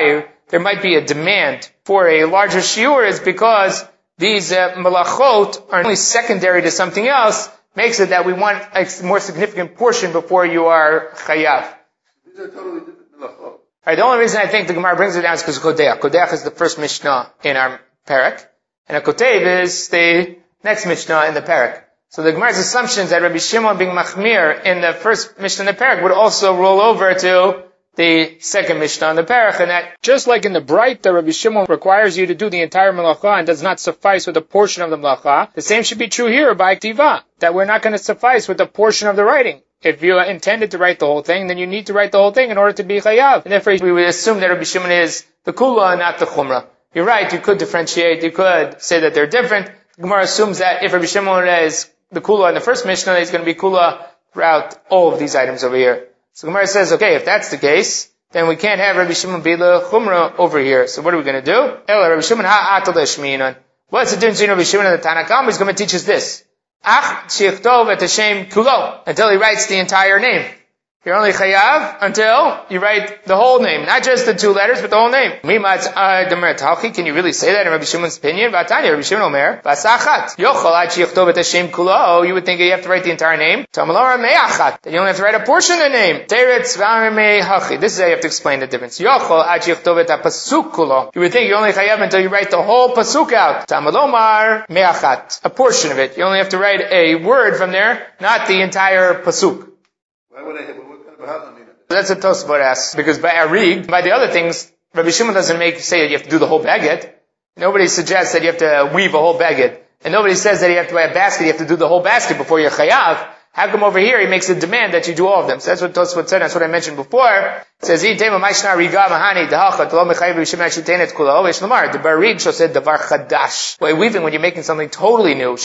there might be a demand for a larger shiur is because these melachot are only secondary to something else, makes it that we want a more significant portion before you are chayav. These are totally different melachot. Right, the only reason I think the Gemara brings it down is because Kodeach. Kodeach is the first Mishnah in our parak, and a Kotev is the next Mishnah in the parak. So the Gemara's assumption is that Rabbi Shimon being machmir in the first Mishnah in the parak would also roll over to the second Mishnah in the parak, and that just like in the Bright, that Rabbi Shimon requires you to do the entire melacha and does not suffice with a portion of the melacha, the same should be true here by Ktiva, that we're not going to suffice with a portion of the writing. If you intended to write the whole thing, then you need to write the whole thing in order to be chayav. And therefore, we would assume that Rabbi Shimon is the kula and not the chumrah. You're right, you could differentiate, you could say that they're different. The Gemara assumes that if Rabbi Shimon is the kula in the first Mishnah, he's going to be kula throughout all of these items over here. So the Gemara says, okay, if that's the case, then we can't have Rabbi Shimon be the chumrah over here. So what are we going to do? Ela Rabbi Shimon ha'atal shmiinan. What's the difference between Rabbi Shimon and the Tanna Kamma? He's going to teach us this. Ach shichtov et Hashem kulo, until he writes the entire name. You're only chayav until you write the whole name, not just the two letters, but the whole name. Can you really say that in Rabbi Shimon's opinion? Vatanya, Rabbi Shimon Omer, Vasachat. Yochol ad shichtov et Hashem kulo. You would think you have to write the entire name. Tamalora me'achat. That you only have to write a portion of the name. Teretz v'amei hachi. This is how you have to explain the difference. Yochol ad shichtov et pasuk kulo. You would think you're only chayav until you write the whole pasuk out. Tamalomar me'achat. A portion of it. You only have to write a word from there, not the entire pasuk. Why would I have That's what Tosfot asks, because by Arig, by the other things, Rabbi Shimon doesn't say that you have to do the whole baguette. Nobody suggests that you have to weave a whole baguette. And nobody says that you have to buy a basket, you have to do the whole basket before you're chayav. How come over here he makes a demand that you do all of them? So that's what Tosfot said, that's what I mentioned before. It says, the Barig said davar chadash. By weaving, when you're making something totally new,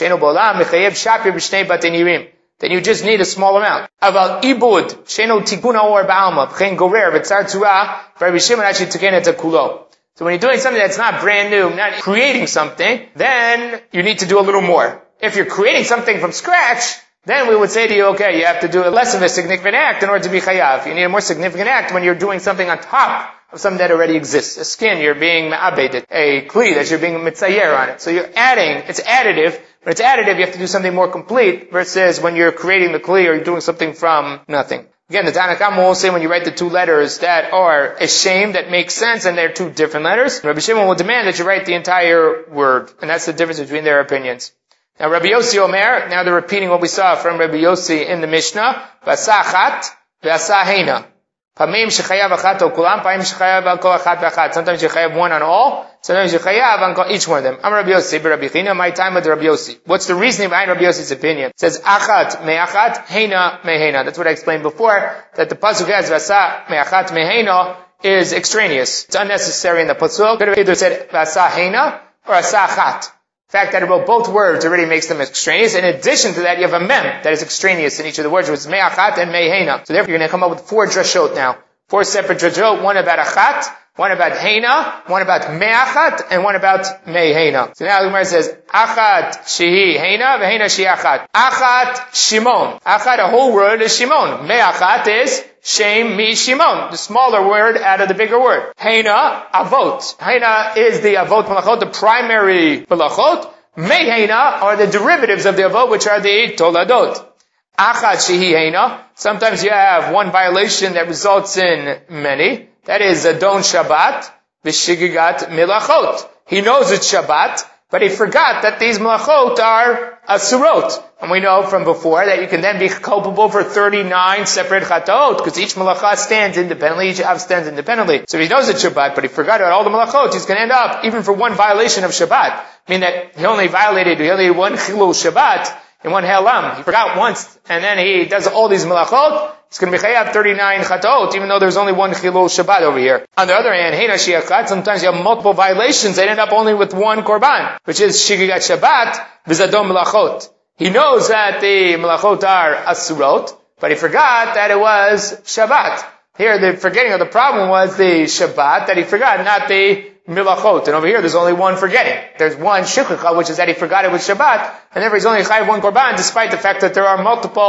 then you just need a small amount. Aval ibud, sheno tikuna or ba'alma, b'chein gorer, v'tzar tzura, Rabbi Shimon actually tiken et kulo. So when you're doing something that's not brand new, not creating something, then you need to do a little more. If you're creating something from scratch, then we would say to you, okay, you have to do less of a significant act in order to be chayav. You need a more significant act when you're doing something on top of something that already exists. A skin, you're being ma'abed, a kli, that you're being mitzayer on it. So you're adding, it's additive. When it's additive, you have to do something more complete, versus when you're creating the kli or you're doing something from nothing. Again, the Tanna Kamma will say when you write the two letters that are a shame, that makes sense, and they're two different letters, Rabbi Shimon will demand that you write the entire word. And that's the difference between their opinions. Now Rabbi Yossi Omer, now they're repeating what we saw from Rabbi Yossi in the Mishnah, Vasachat, Vasahena. Pamim shechayav achat o kulam, pamim shechayav al kol achat v'achat. Sometimes you chayav one on all, sometimes you chayav on each one of them. I'm Rabbi Yossi, Rabbi China, my time with Rabbi Yossi. What's the reasoning behind Rabbi Yossi's opinion? It says achat me'achat, heina me'heina. That's what I explained before, that the pasuk has vasa me'achat me'heina is extraneous. It's unnecessary in the pasuk. Could have either said vasa heina or asachat. The fact that it wrote both words already makes them extraneous. In addition to that, you have a mem that is extraneous in each of the words, which is me'achat and me'heina. So therefore, you're going to come up with 4 drashot now. 4 separate drashot, one about achat, one about heina, one about me'achat, and one about me'heina. So now the Gemara says, achat shehi heina, ve'heina shehi achat. Achat Shimon. Achat, a whole word, is Shimon. Me'achat is Shem mi Shimon, the smaller word out of the bigger word. Heina, avot. Heina is the avot malachot, the primary malachot. Me'heina are the derivatives of the avot, which are the toladot. Achat shehi heina. Sometimes you have one violation that results in many. That is Adon Shabbat, v'shigigat milachot. He knows it's Shabbat, but he forgot that these milachot are asurot. And we know from before that you can then be culpable for 39 separate chataot, because each malacha stands independently, each av stands independently. So if he knows it's Shabbat, but he forgot about all the malachot, he's going to end up, even for one violation of Shabbat, meaning that he only had one chilul Shabbat, in one helam. He forgot once, and then he does all these malachot, he's going to be chayav 39 chataot, even though there's only one chilul Shabbat over here. On the other hand, heina shiachat, sometimes you have multiple violations that end up only with one korban, which is shigigat Shabbat, v'zadom malachot. He knows that the malachot are asurot, but he forgot that it was Shabbat. Here, the forgetting of the problem was the Shabbat, that he forgot, not the milachot. And over here, there's only one forgetting. There's one shukha, which is that he forgot it was Shabbat, and therefore he's only chayav one korban, despite the fact that there are multiple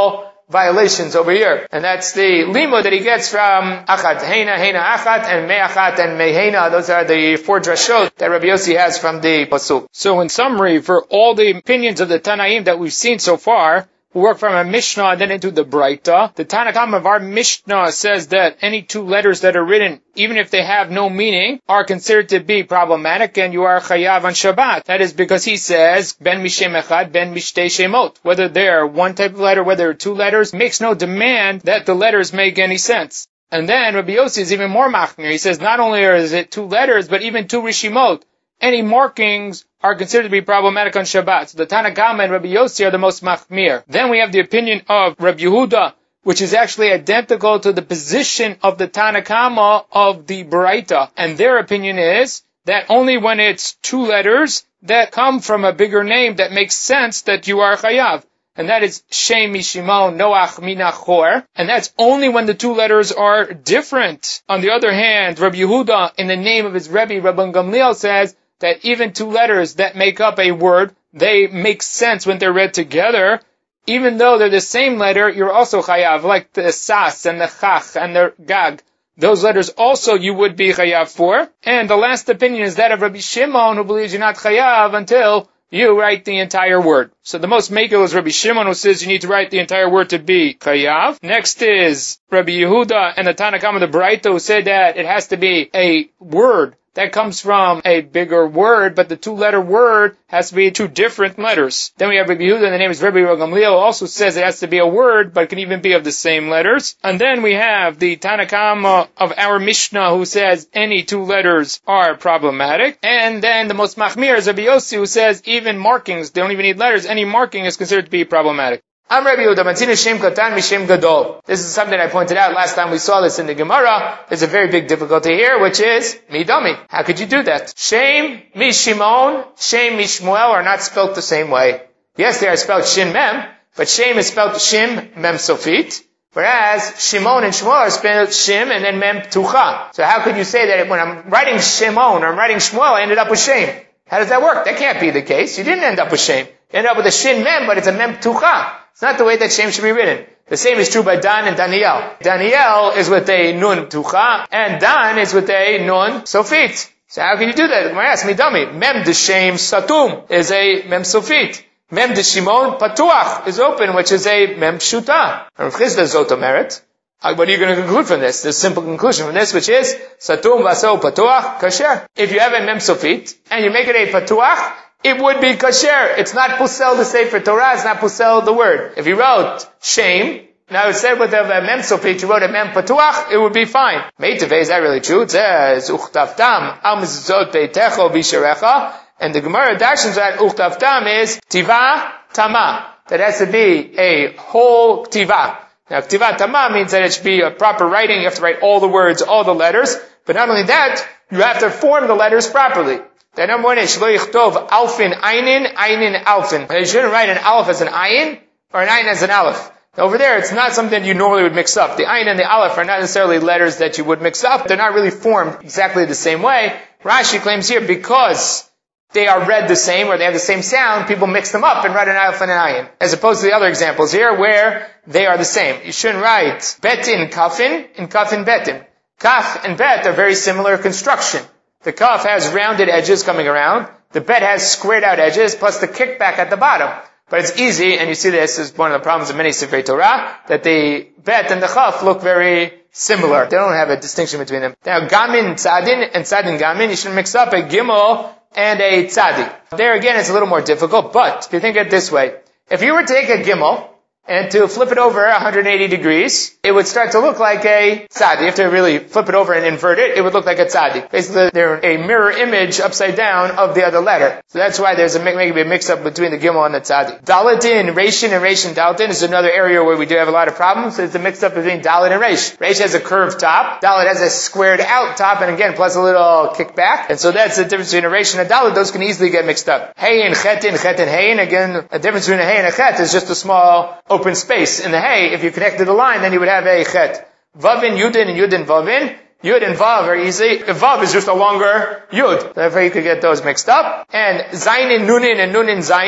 violations over here. And that's the limud that he gets from Achat Heina, Heina Achat, and Me'achat, and Me'heina. Those are the 4 drashot that Rabbi Yossi has from the Pasuk. So in summary, for all the opinions of the Tanaim that we've seen so far, we work from a Mishnah and then into the Braita. The Tanna Kama of our Mishnah says that any 2 letters that are written, even if they have no meaning, are considered to be problematic, and you are chayav on Shabbat. That is because he says, ben mishem echad, ben mishtei shemot. Whether they're one type of letter, whether they're 2 letters, makes no demand that the letters make any sense. And then Rabbi Yossi is even more machmir. He says not only is it 2 letters, but even 2 rishimot. Any markings are considered to be problematic on Shabbat. So the Tanna Kama and Rabbi Yossi are the most machmir. Then we have the opinion of Rabbi Yehuda, which is actually identical to the position of the Tanna Kama of the Braita. And their opinion is that only when it's 2 letters that come from a bigger name that makes sense that you are chayav. And that is Shem Mishimon Noach Minachor. And that's only when the 2 letters are different. On the other hand, Rabbi Yehuda, in the name of his Rebbe, Rabban Gamliel, says that even 2 letters that make up a word, they make sense when they're read together. Even though they're the same letter, you're also chayav, like the sas and the chach and the gag. Those letters also you would be chayav for. And the last opinion is that of Rabbi Shimon, who believes you're not chayav until you write the entire word. So the most makel is Rabbi Shimon, who says you need to write the entire word to be chayav. Next is Rabbi Yehuda and the Tanna Kama of the Braita, who said that it has to be a word that comes from a bigger word, but the 2-letter word has to be 2 different letters. Then we have Rabbi Yehuda, and the name is Rabbi Gamliel, who also says it has to be a word, but it can even be of the same letters. And then we have the Tanna Kama of our Mishnah, who says any 2 letters are problematic. And then the most machmir is Rabbi Yossi, who says even markings, they don't even need letters, any marking is considered to be problematic. I'm Rabbi Yehuda, Matzina Shem Katan Mishem Gadol. This is something I pointed out last time we saw this in the Gemara. There's a very big difficulty here, which is Midami. How could you do that? Shem Mishimon, Shem Mishmuel are not spelled the same way. Yes, they are spelled Shin Mem, but Shem is spelled Shim Mem Sofit, whereas Shimon and Shmuel are spelled Shim and then Mem Tucha. So how could you say that when I'm writing Shimon or I'm writing Shmuel, I ended up with Shem? How does that work? That can't be the case. You didn't end up with Shem. You ended up with a Shin Mem, but it's a Mem Tucha. It's not the way that Shem should be written. The same is true by Dan and Daniel. Daniel is with a Nun Tucha, and Dan is with a Nun Sofit. So how can you do that? When I ask me, dummy, Mem de Shem Satum is a Mem Sofit. Mem de Shimon Patuach is open, which is a Mem Pshuta. And Rav Chisda Zoto merit. What are you going to conclude from this? There's a simple conclusion from this, which is Satum Vaso Patuach Kasher. If you have a Mem Sofit, and you make it a Patuach, it would be kasher. It's not pusel the Sefer Torah, it's not pusel the word. If you wrote shame, now it said with a mem sofit, you wrote a mem patuach, it would be fine. Meitave, is that really true? It says, uchtavtam, al mezuzot beitecho bisharecha, and the Gemara dashens that uchtavtam is tiva tama. That has to be a whole tiva. Now, tiva tama means that it should be a proper writing. You have to write all the words, all the letters. But not only that, you have to form the letters properly. The number 1 is shlo yichtov alfin einin, einin alfin. You shouldn't write an aleph as an ayin, or an ayin as an aleph. Over there, it's not something you normally would mix up. The ayin and the aleph are not necessarily letters that you would mix up. They're not really formed exactly the same way. Rashi claims here, because they are read the same, or they have the same sound, people mix them up and write an aleph and an ayin. As opposed to the other examples here, where they are the same. You shouldn't write betin kafin and kafin betin. Kaf and bet are very similar construction. The kaf has rounded edges coming around. The bet has squared out edges, plus the kickback at the bottom. But it's easy, and you see this is one of the problems of many Sefer Torah, that the bet and the chaf look very similar. They don't have a distinction between them. Now, gamin tzadin and tzadin gamin, you should mix up a gimel and a tzadi. There again, it's a little more difficult, but if you think of it this way, if you were to take a gimel and to flip it over 180 degrees, it would start to look like a tzadi. You have to really flip it over and invert it, it would look like a tzadi. Basically, they're a mirror image upside down of the other letter. So that's why there's maybe a mix-up between the gimel and the tzadi. Dalatin, Reshin, and Reshin Dalatin is another area where we do have a lot of problems. It's a mix-up between Dalit and Resh. Resh has a curved top, Dalit has a squared out top, and again, plus a little kickback. And so that's the difference between a Resh and a Dalit. Those can easily get mixed up. Hey and Chet and Hey, again, a difference between a Hey and a Chet is just a small open space. In the Hey, if you connected the line, then you would have a Chet. Vavin, Yudin, and Yudin, Vavin. Yud and Vav are easy. Vav is just a longer Yud. Therefore you could get those mixed up. And Zayin and Nunin Zayin.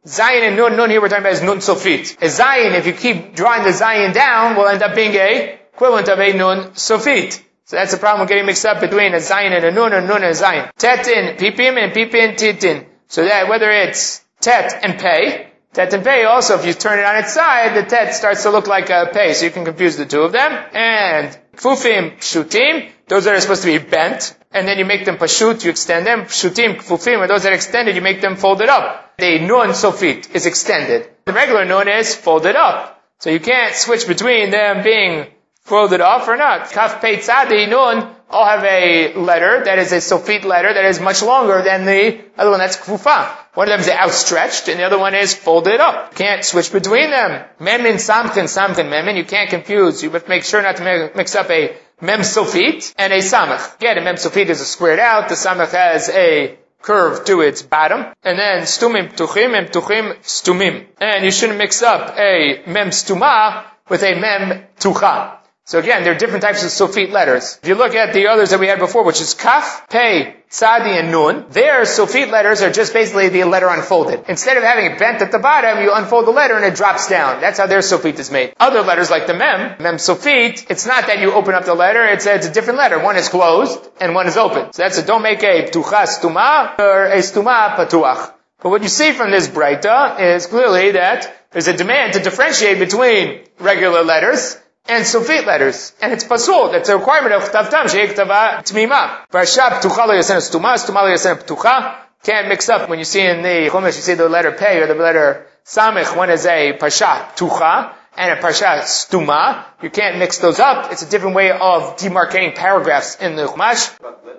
Zayin and Nun here we're talking about is Nun Sofit. A Zayin, if you keep drawing the Zayin down, will end up being a equivalent of a Nun Sofit. So that's the problem with getting mixed up between a Zayin and a Nun and a Zayin. Tetin, Pipim, and Pipin, Titin. So that whether it's Tet and Pei, Tet and Pei also, if you turn it on its side, the Tet starts to look like a Pei, so you can confuse the two of them. And Kfufim, Pshutim, those that are supposed to be bent, and then you make them Pashut, you extend them. Pshutim, Kfufim, and those that are extended, you make them folded up. The Nun Sofit is extended. The regular Nun is folded up. So you can't switch between them being folded off or not. Kaf, Pei, Tzadi, Nun, all have a letter that is a Sofit letter that is much longer than the other one that's Kfufa. One of them is outstretched, and the other one is folded up. You can't switch between them. Memin, Samchin, Samchin, Memin. You can't confuse. You have to make sure not to mix up a Mem Sofit and a Samach. Again, a Mem Sofit is a squared out. The Samach has a curve to its bottom. And then Stumim, Ptuchim, and Ptuchim, Stumim. And you shouldn't mix up a Mem Stuma with a Mem Tucha. So again, there are different types of Sofit letters. If you look at the others that we had before, which is Kaf, Pei, Tzadi, and Nun, their Sofit letters are just basically the letter unfolded. Instead of having it bent at the bottom, you unfold the letter and it drops down. That's how their Sofit is made. Other letters like the Mem Sofit, it's not that you open up the letter, it's a different letter. One is closed and one is open. So don't make a Ptucha Stuma or a Stuma Patuach. But what you see from this Braita is clearly that there's a demand to differentiate between regular letters and Sofit letters. And it's pasul. That's a requirement of Chtav Tam, She'eh Ktava Tmima. Parasha Ptucha lo yasena Stuma, Stuma lo yasena Ptucha. Can't mix up when you see in the Chumash, you see the letter Pei or the letter Samech, one is a Parsha Ptucha and a Parsha Stuma. You can't mix those up. It's a different way of demarcating paragraphs in the Chumash.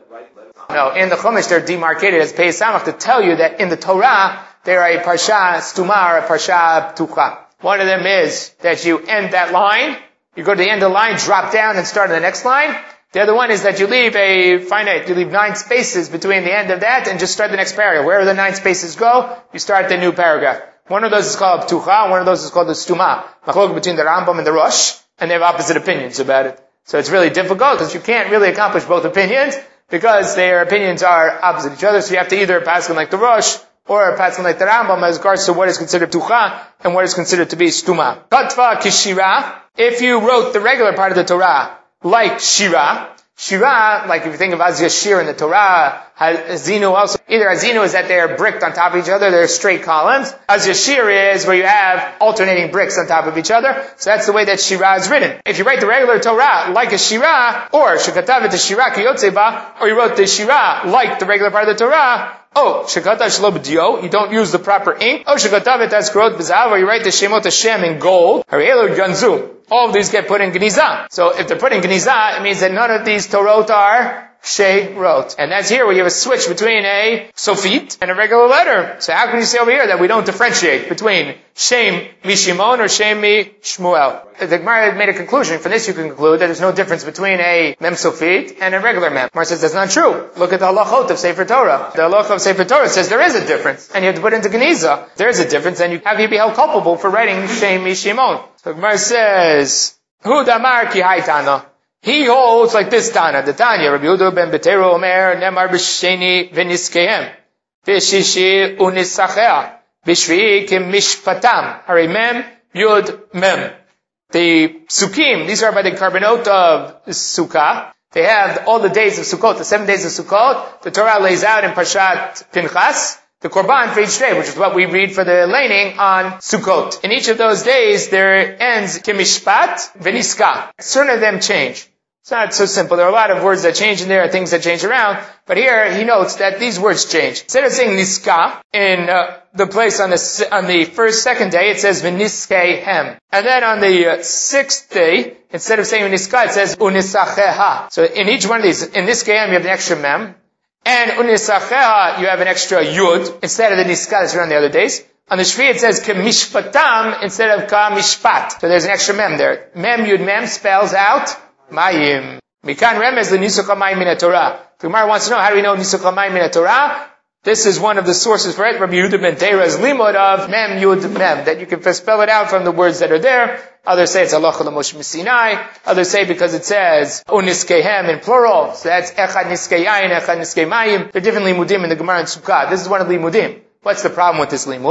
No, in the Chumash they're demarcated as Pei Samech to tell you that in the Torah they're a Parsha Stuma or a Parsha Ptucha. One of them is that you end that line, you go to the end of the line, drop down, and start on the next line. The other one is that you leave you leave 9 spaces between the end of that and just start the next paragraph. Wherever the 9 spaces go, you start the new paragraph. One of those is called Ptucha, one of those is called the Stuma. Machlok between the Rambam and the Rosh, and they have opposite opinions about it. So it's really difficult because you can't really accomplish both opinions because their opinions are opposite each other. So you have to either pass them like the Rosh or pass them like the Rambam as regards to what is considered Ptucha and what is considered to be Stuma. Katva Kishira. If you wrote the regular part of the Torah like Shira, like if you think of Az Yashir in the Torah, Hazinu also, either Hazinu is that they're bricked on top of each other, they're straight columns. Az Yashir is where you have alternating bricks on top of each other. So that's the way that Shira is written. If you write the regular Torah like a Shira, or Shekatav et Shira Kiyotzeba, or you wrote the Shira like the regular part of the Torah, Shekatav Shlo B'dio, you don't use the proper ink. Shekatav et Azkrot B'zav, or you write the Shemot Hashem in gold. Harielu Ganzu. All of these get put in Geniza. So if they're put in Geniza, it means that none of these Torot are Shei-rot. And that's here where you have a switch between a Sofit and a regular letter. So how can you say over here that we don't differentiate between Shem mi Shimon or Shem mi Shmuel? The Gemara made a conclusion. From this you can conclude that there's no difference between a Mem Sofit and a regular Mem. Gemara says that's not true. Look at the halachot of Sefer Torah. The halach of Sefer Torah says there is a difference. And you have to put it into Geniza. There is a difference, and how can you be held culpable for writing Shem mi Shimon? So Gemara says, Hu damar ki haitana. He holds like this Tana. The Tanya, Rabbi Yehuda ben Betero Omer, Nemar b'sheni v'niskehem, v'shishi unisachea, v'shvi'i k'mishpatam. Hari mem, yud mem. The Sukkim, these are by the carbonot of Sukkah. They have all the days of Sukkot, the 7 days of Sukkot. The Torah lays out in Parshat Pinchas the Korban for each day, which is what we read for the laning on Sukkot. In each of those days, there ends Kemishpat v'niska. Certain of them change. It's not so simple. There are a lot of words that change in there, things that change around. But here, he notes that these words change. Instead of saying niska in the place on the second day, it says v'niskehem. And then on the 6th day, instead of saying v'niska, it says unisacheha. So in each one of these, in niskehem, you have an extra mem. And unisacheha, you have an extra yud, instead of the niska that's around the other days. On the shvi, it says kemishpatam instead of kamishpat. So there's an extra mem there. Mem yud mem spells out Mayim. Mikan remez the Nisuk HaMayim min Torah. The Gemara wants to know, how do we know Nisuk HaMayim min Torah? This is one of the sources for it. Rabbi Yehuda ben Teira's limud of Mem Yud Mem, that you can spell it out from the words that are there. Others say it's Halacha L'Moshe Sinai. Others say because it says Uniskehem in plural. So that's Echad Niskei Yayin, Echad Niskei Mayim. There are different limudim in the Gemara and Sukkah. This is one of the limudim. What's the problem with this limud?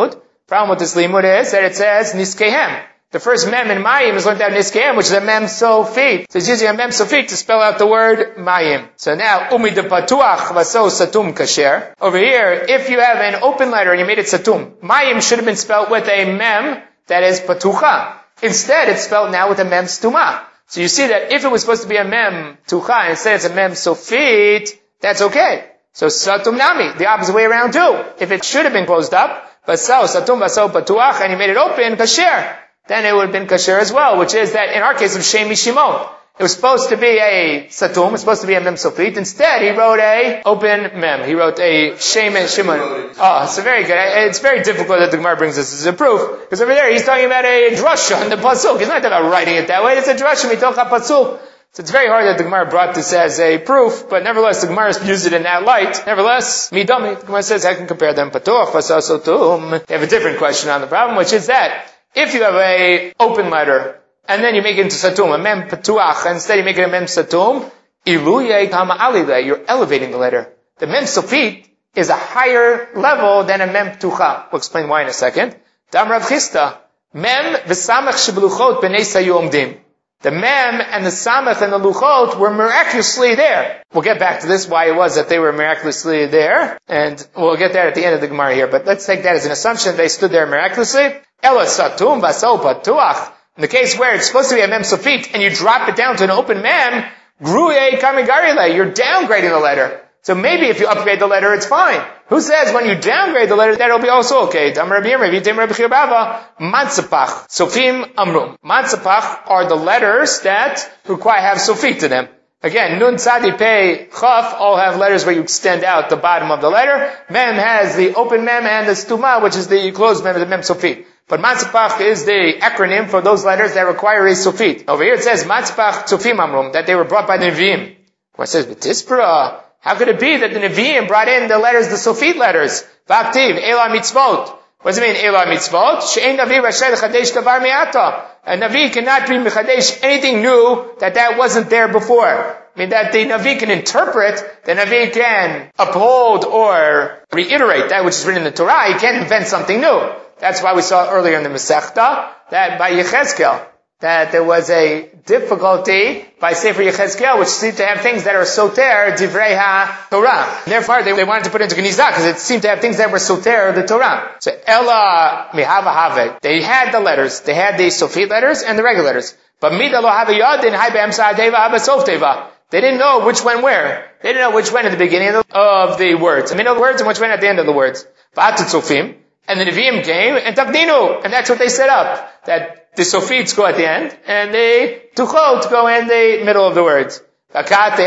Problem with this limud is that it says niskehem. The first mem in mayim is learned out niskehem, which is a mem sofit. So it's using a mem sofit to spell out the word mayim. So now, umi de patuach vaso satum kasher. Over here, if you have an open letter and you made it satum, mayim should have been spelled with a mem that is patucha. Instead, it's spelled now with a mem stuma. So you see that if it was supposed to be a mem tucha and instead it's a mem sofit, that's okay. So satum nami, the opposite way around too. If it should have been closed up, vaso satum vaso patuach, and you made it open kasher, then it would have been kasher as well, which is that in our case of Shemi Shimon, it was supposed to be a satum, it was supposed to be a mem sofit. Instead, he wrote a open mem. He wrote a Shemi Shimon. Oh, so very good. It's very difficult that the Gemara brings this as a proof, because over there he's talking about a drasha in the pasuk. He's not talking about writing it that way. It's a drasha mitoch pasuk. So it's very hard that the Gemara brought this as a proof, but nevertheless, the Gemara used it in that light. Nevertheless, midami, the Gemara says, I can compare them. Patuach, vasasotum. They have a different question on the problem, which is that if you have a open letter, and then you make it into satum, a mem patuach, and instead you make it a mem satum, iluye kama alile, you're elevating the letter. The mem sofit is a higher level than a mem ptucha. We'll explain why in a second. Dam Rav Chisda, mem v'samach shebluchot b'nei sayu omdim. The mem and the samach and the luchot were miraculously there. We'll get back to this, why it was that they were miraculously there, and we'll get that at the end of the Gemara here, but let's take that as an assumption they stood there miraculously. Ela satum vaso patuach. In the case where it's supposed to be a mem sofit, and you drop it down to an open mem, gruye kamigarile, you're downgrading the letter. So maybe if you upgrade the letter, it's fine. Who says when you downgrade the letter, that'll be also okay? Matzapach. Sofim amrum. Matzapach are the letters that have sofit to them. Again, nun, tzadi, pei, chaf all have letters where you extend out the bottom of the letter. Mem has the open mem and the stuma, which is the closed mem, the mem sofit. But matzapach is the acronym for those letters that require a sofit. Over here it says matzapach tzofim amrum, that they were brought by the Nevi'im. It says, v'tispra. How could it be that the Nevi'im brought in the letters, the Sofit letters? V'aktiv, Elah mitzvot. What does it mean, Elah mitzvot? She'ein Navi rashay l'chadesh davar mi'ata. A Navi cannot be mechadesh anything new that wasn't there before. I mean, that the Navi can interpret, the Navi can uphold or reiterate that which is written in the Torah. He can't invent something new. That's why we saw earlier in the Masechta that by Yechezkel, that there was a difficulty by Sefer Yechezkel, which seemed to have things that are soter divrei ha-Torah. Therefore, they wanted to put it into Genizah, because it seemed to have things that were soter the Torah. So, Ela mihava have. They had the letters. They had the Sofit letters and the regular letters. But mida lo have yadin hai be'emsa deva haba sof deva. They didn't know which went where. They didn't know which went at the beginning of the words, the middle of the words, and which went at the end of the words. V'atzut sofim. And the Nevi'im came, and takdinu. And that's what they set up. That the Sofits go at the end, and the Tuchot go in the middle of the words. That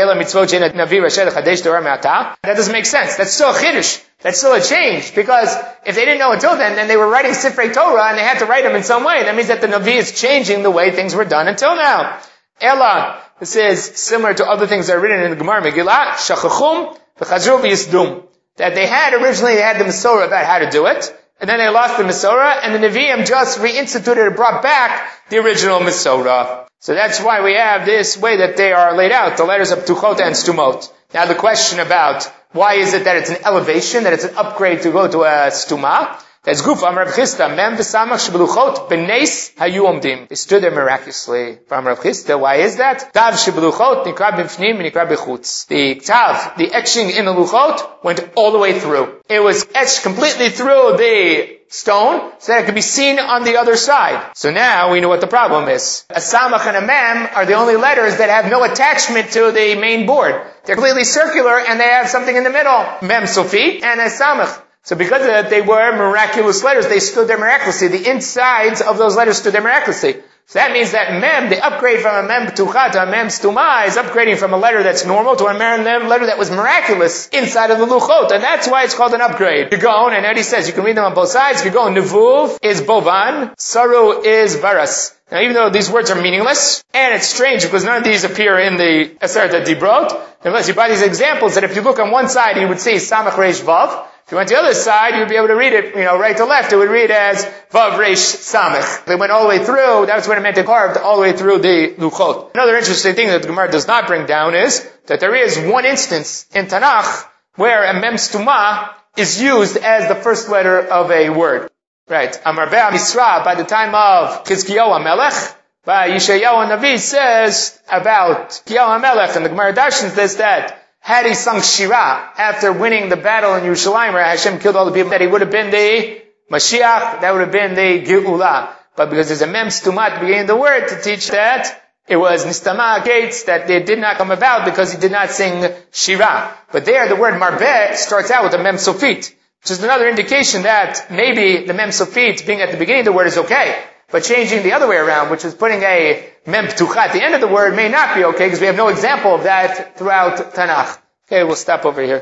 doesn't make sense. That's still a chiddush. That's still a change. Because if they didn't know until then they were writing Sifrei Torah, and they had to write them in some way. That means that the Navi is changing the way things were done until now. Ela, this is similar to other things that are written in the Gemara Megillah, Shachachum, V'chazru v'yisdum. That they had the Masorah about how to do it, and then they lost the Masorah, and the Nevi'im just reinstituted and brought back the original Masorah. So that's why we have this way that they are laid out, the letters of Tuchot and Stumot. Now the question about why is it that it's an elevation, that it's an upgrade to go to a Stuma? That's Gufa, Rav Chisda, Mem v'samach shebeluchot b'neis hayu omdim. They stood there miraculously. From Rav Chisda, why is that? Tav shebeluchot nikra b'fnim nikra b'chutz. The tav, the etching in the luchot, went all the way through. It was etched completely through the stone, so that it could be seen on the other side. So now we know what the problem is. A samach and a mem are the only letters that have no attachment to the main board. They're completely circular, and they have something in the middle. Mem sofi and a samach. So because of that, they were miraculous letters. They stood there miraculously. The insides of those letters stood there miraculously. So that means that mem, the upgrade from a mem ptucha to a mem stuma, is upgrading from a letter that's normal to a letter that was miraculous inside of the luchot. And that's why it's called an upgrade. You go on, and Eddie says, you can read them on both sides. You go on, nevuv is bovan, saru is varas. Now even though these words are meaningless, and it's strange because none of these appear in the Aseret Dibrot, unless you buy these examples that if you look on one side, you would see samach reish vav. If you went to the other side, you'd be able to read it, right to left. It would read as Vav Reish Samech. They went all the way through. That's what it meant to carved all the way through the Luchot. Another interesting thing that the Gemara does not bring down is that there is one instance in Tanakh where a Mem Stuma is used as the first letter of a word. Right. Amar Be'ah Misra, by the time of Chizkiyahu HaMelech, by Yeshayahu Navi says about Chizkiyahu HaMelech, and the Gemara Darshan says that had he sung Shira after winning the battle in Yerushalayim where Hashem killed all the people, that he would have been the Mashiach, that would have been the Geula. But because there's a mem stuma at the beginning of the word to teach that it was Nistama Gates, that they did not come about because he did not sing Shira. But there the word Marbeh starts out with a mem sofit, which is another indication that maybe the mem sofit being at the beginning of the word is okay. But changing the other way around, which is putting a mem ptucha at the end of the word, may not be okay because we have no example of that throughout Tanakh. Okay, we'll stop over here.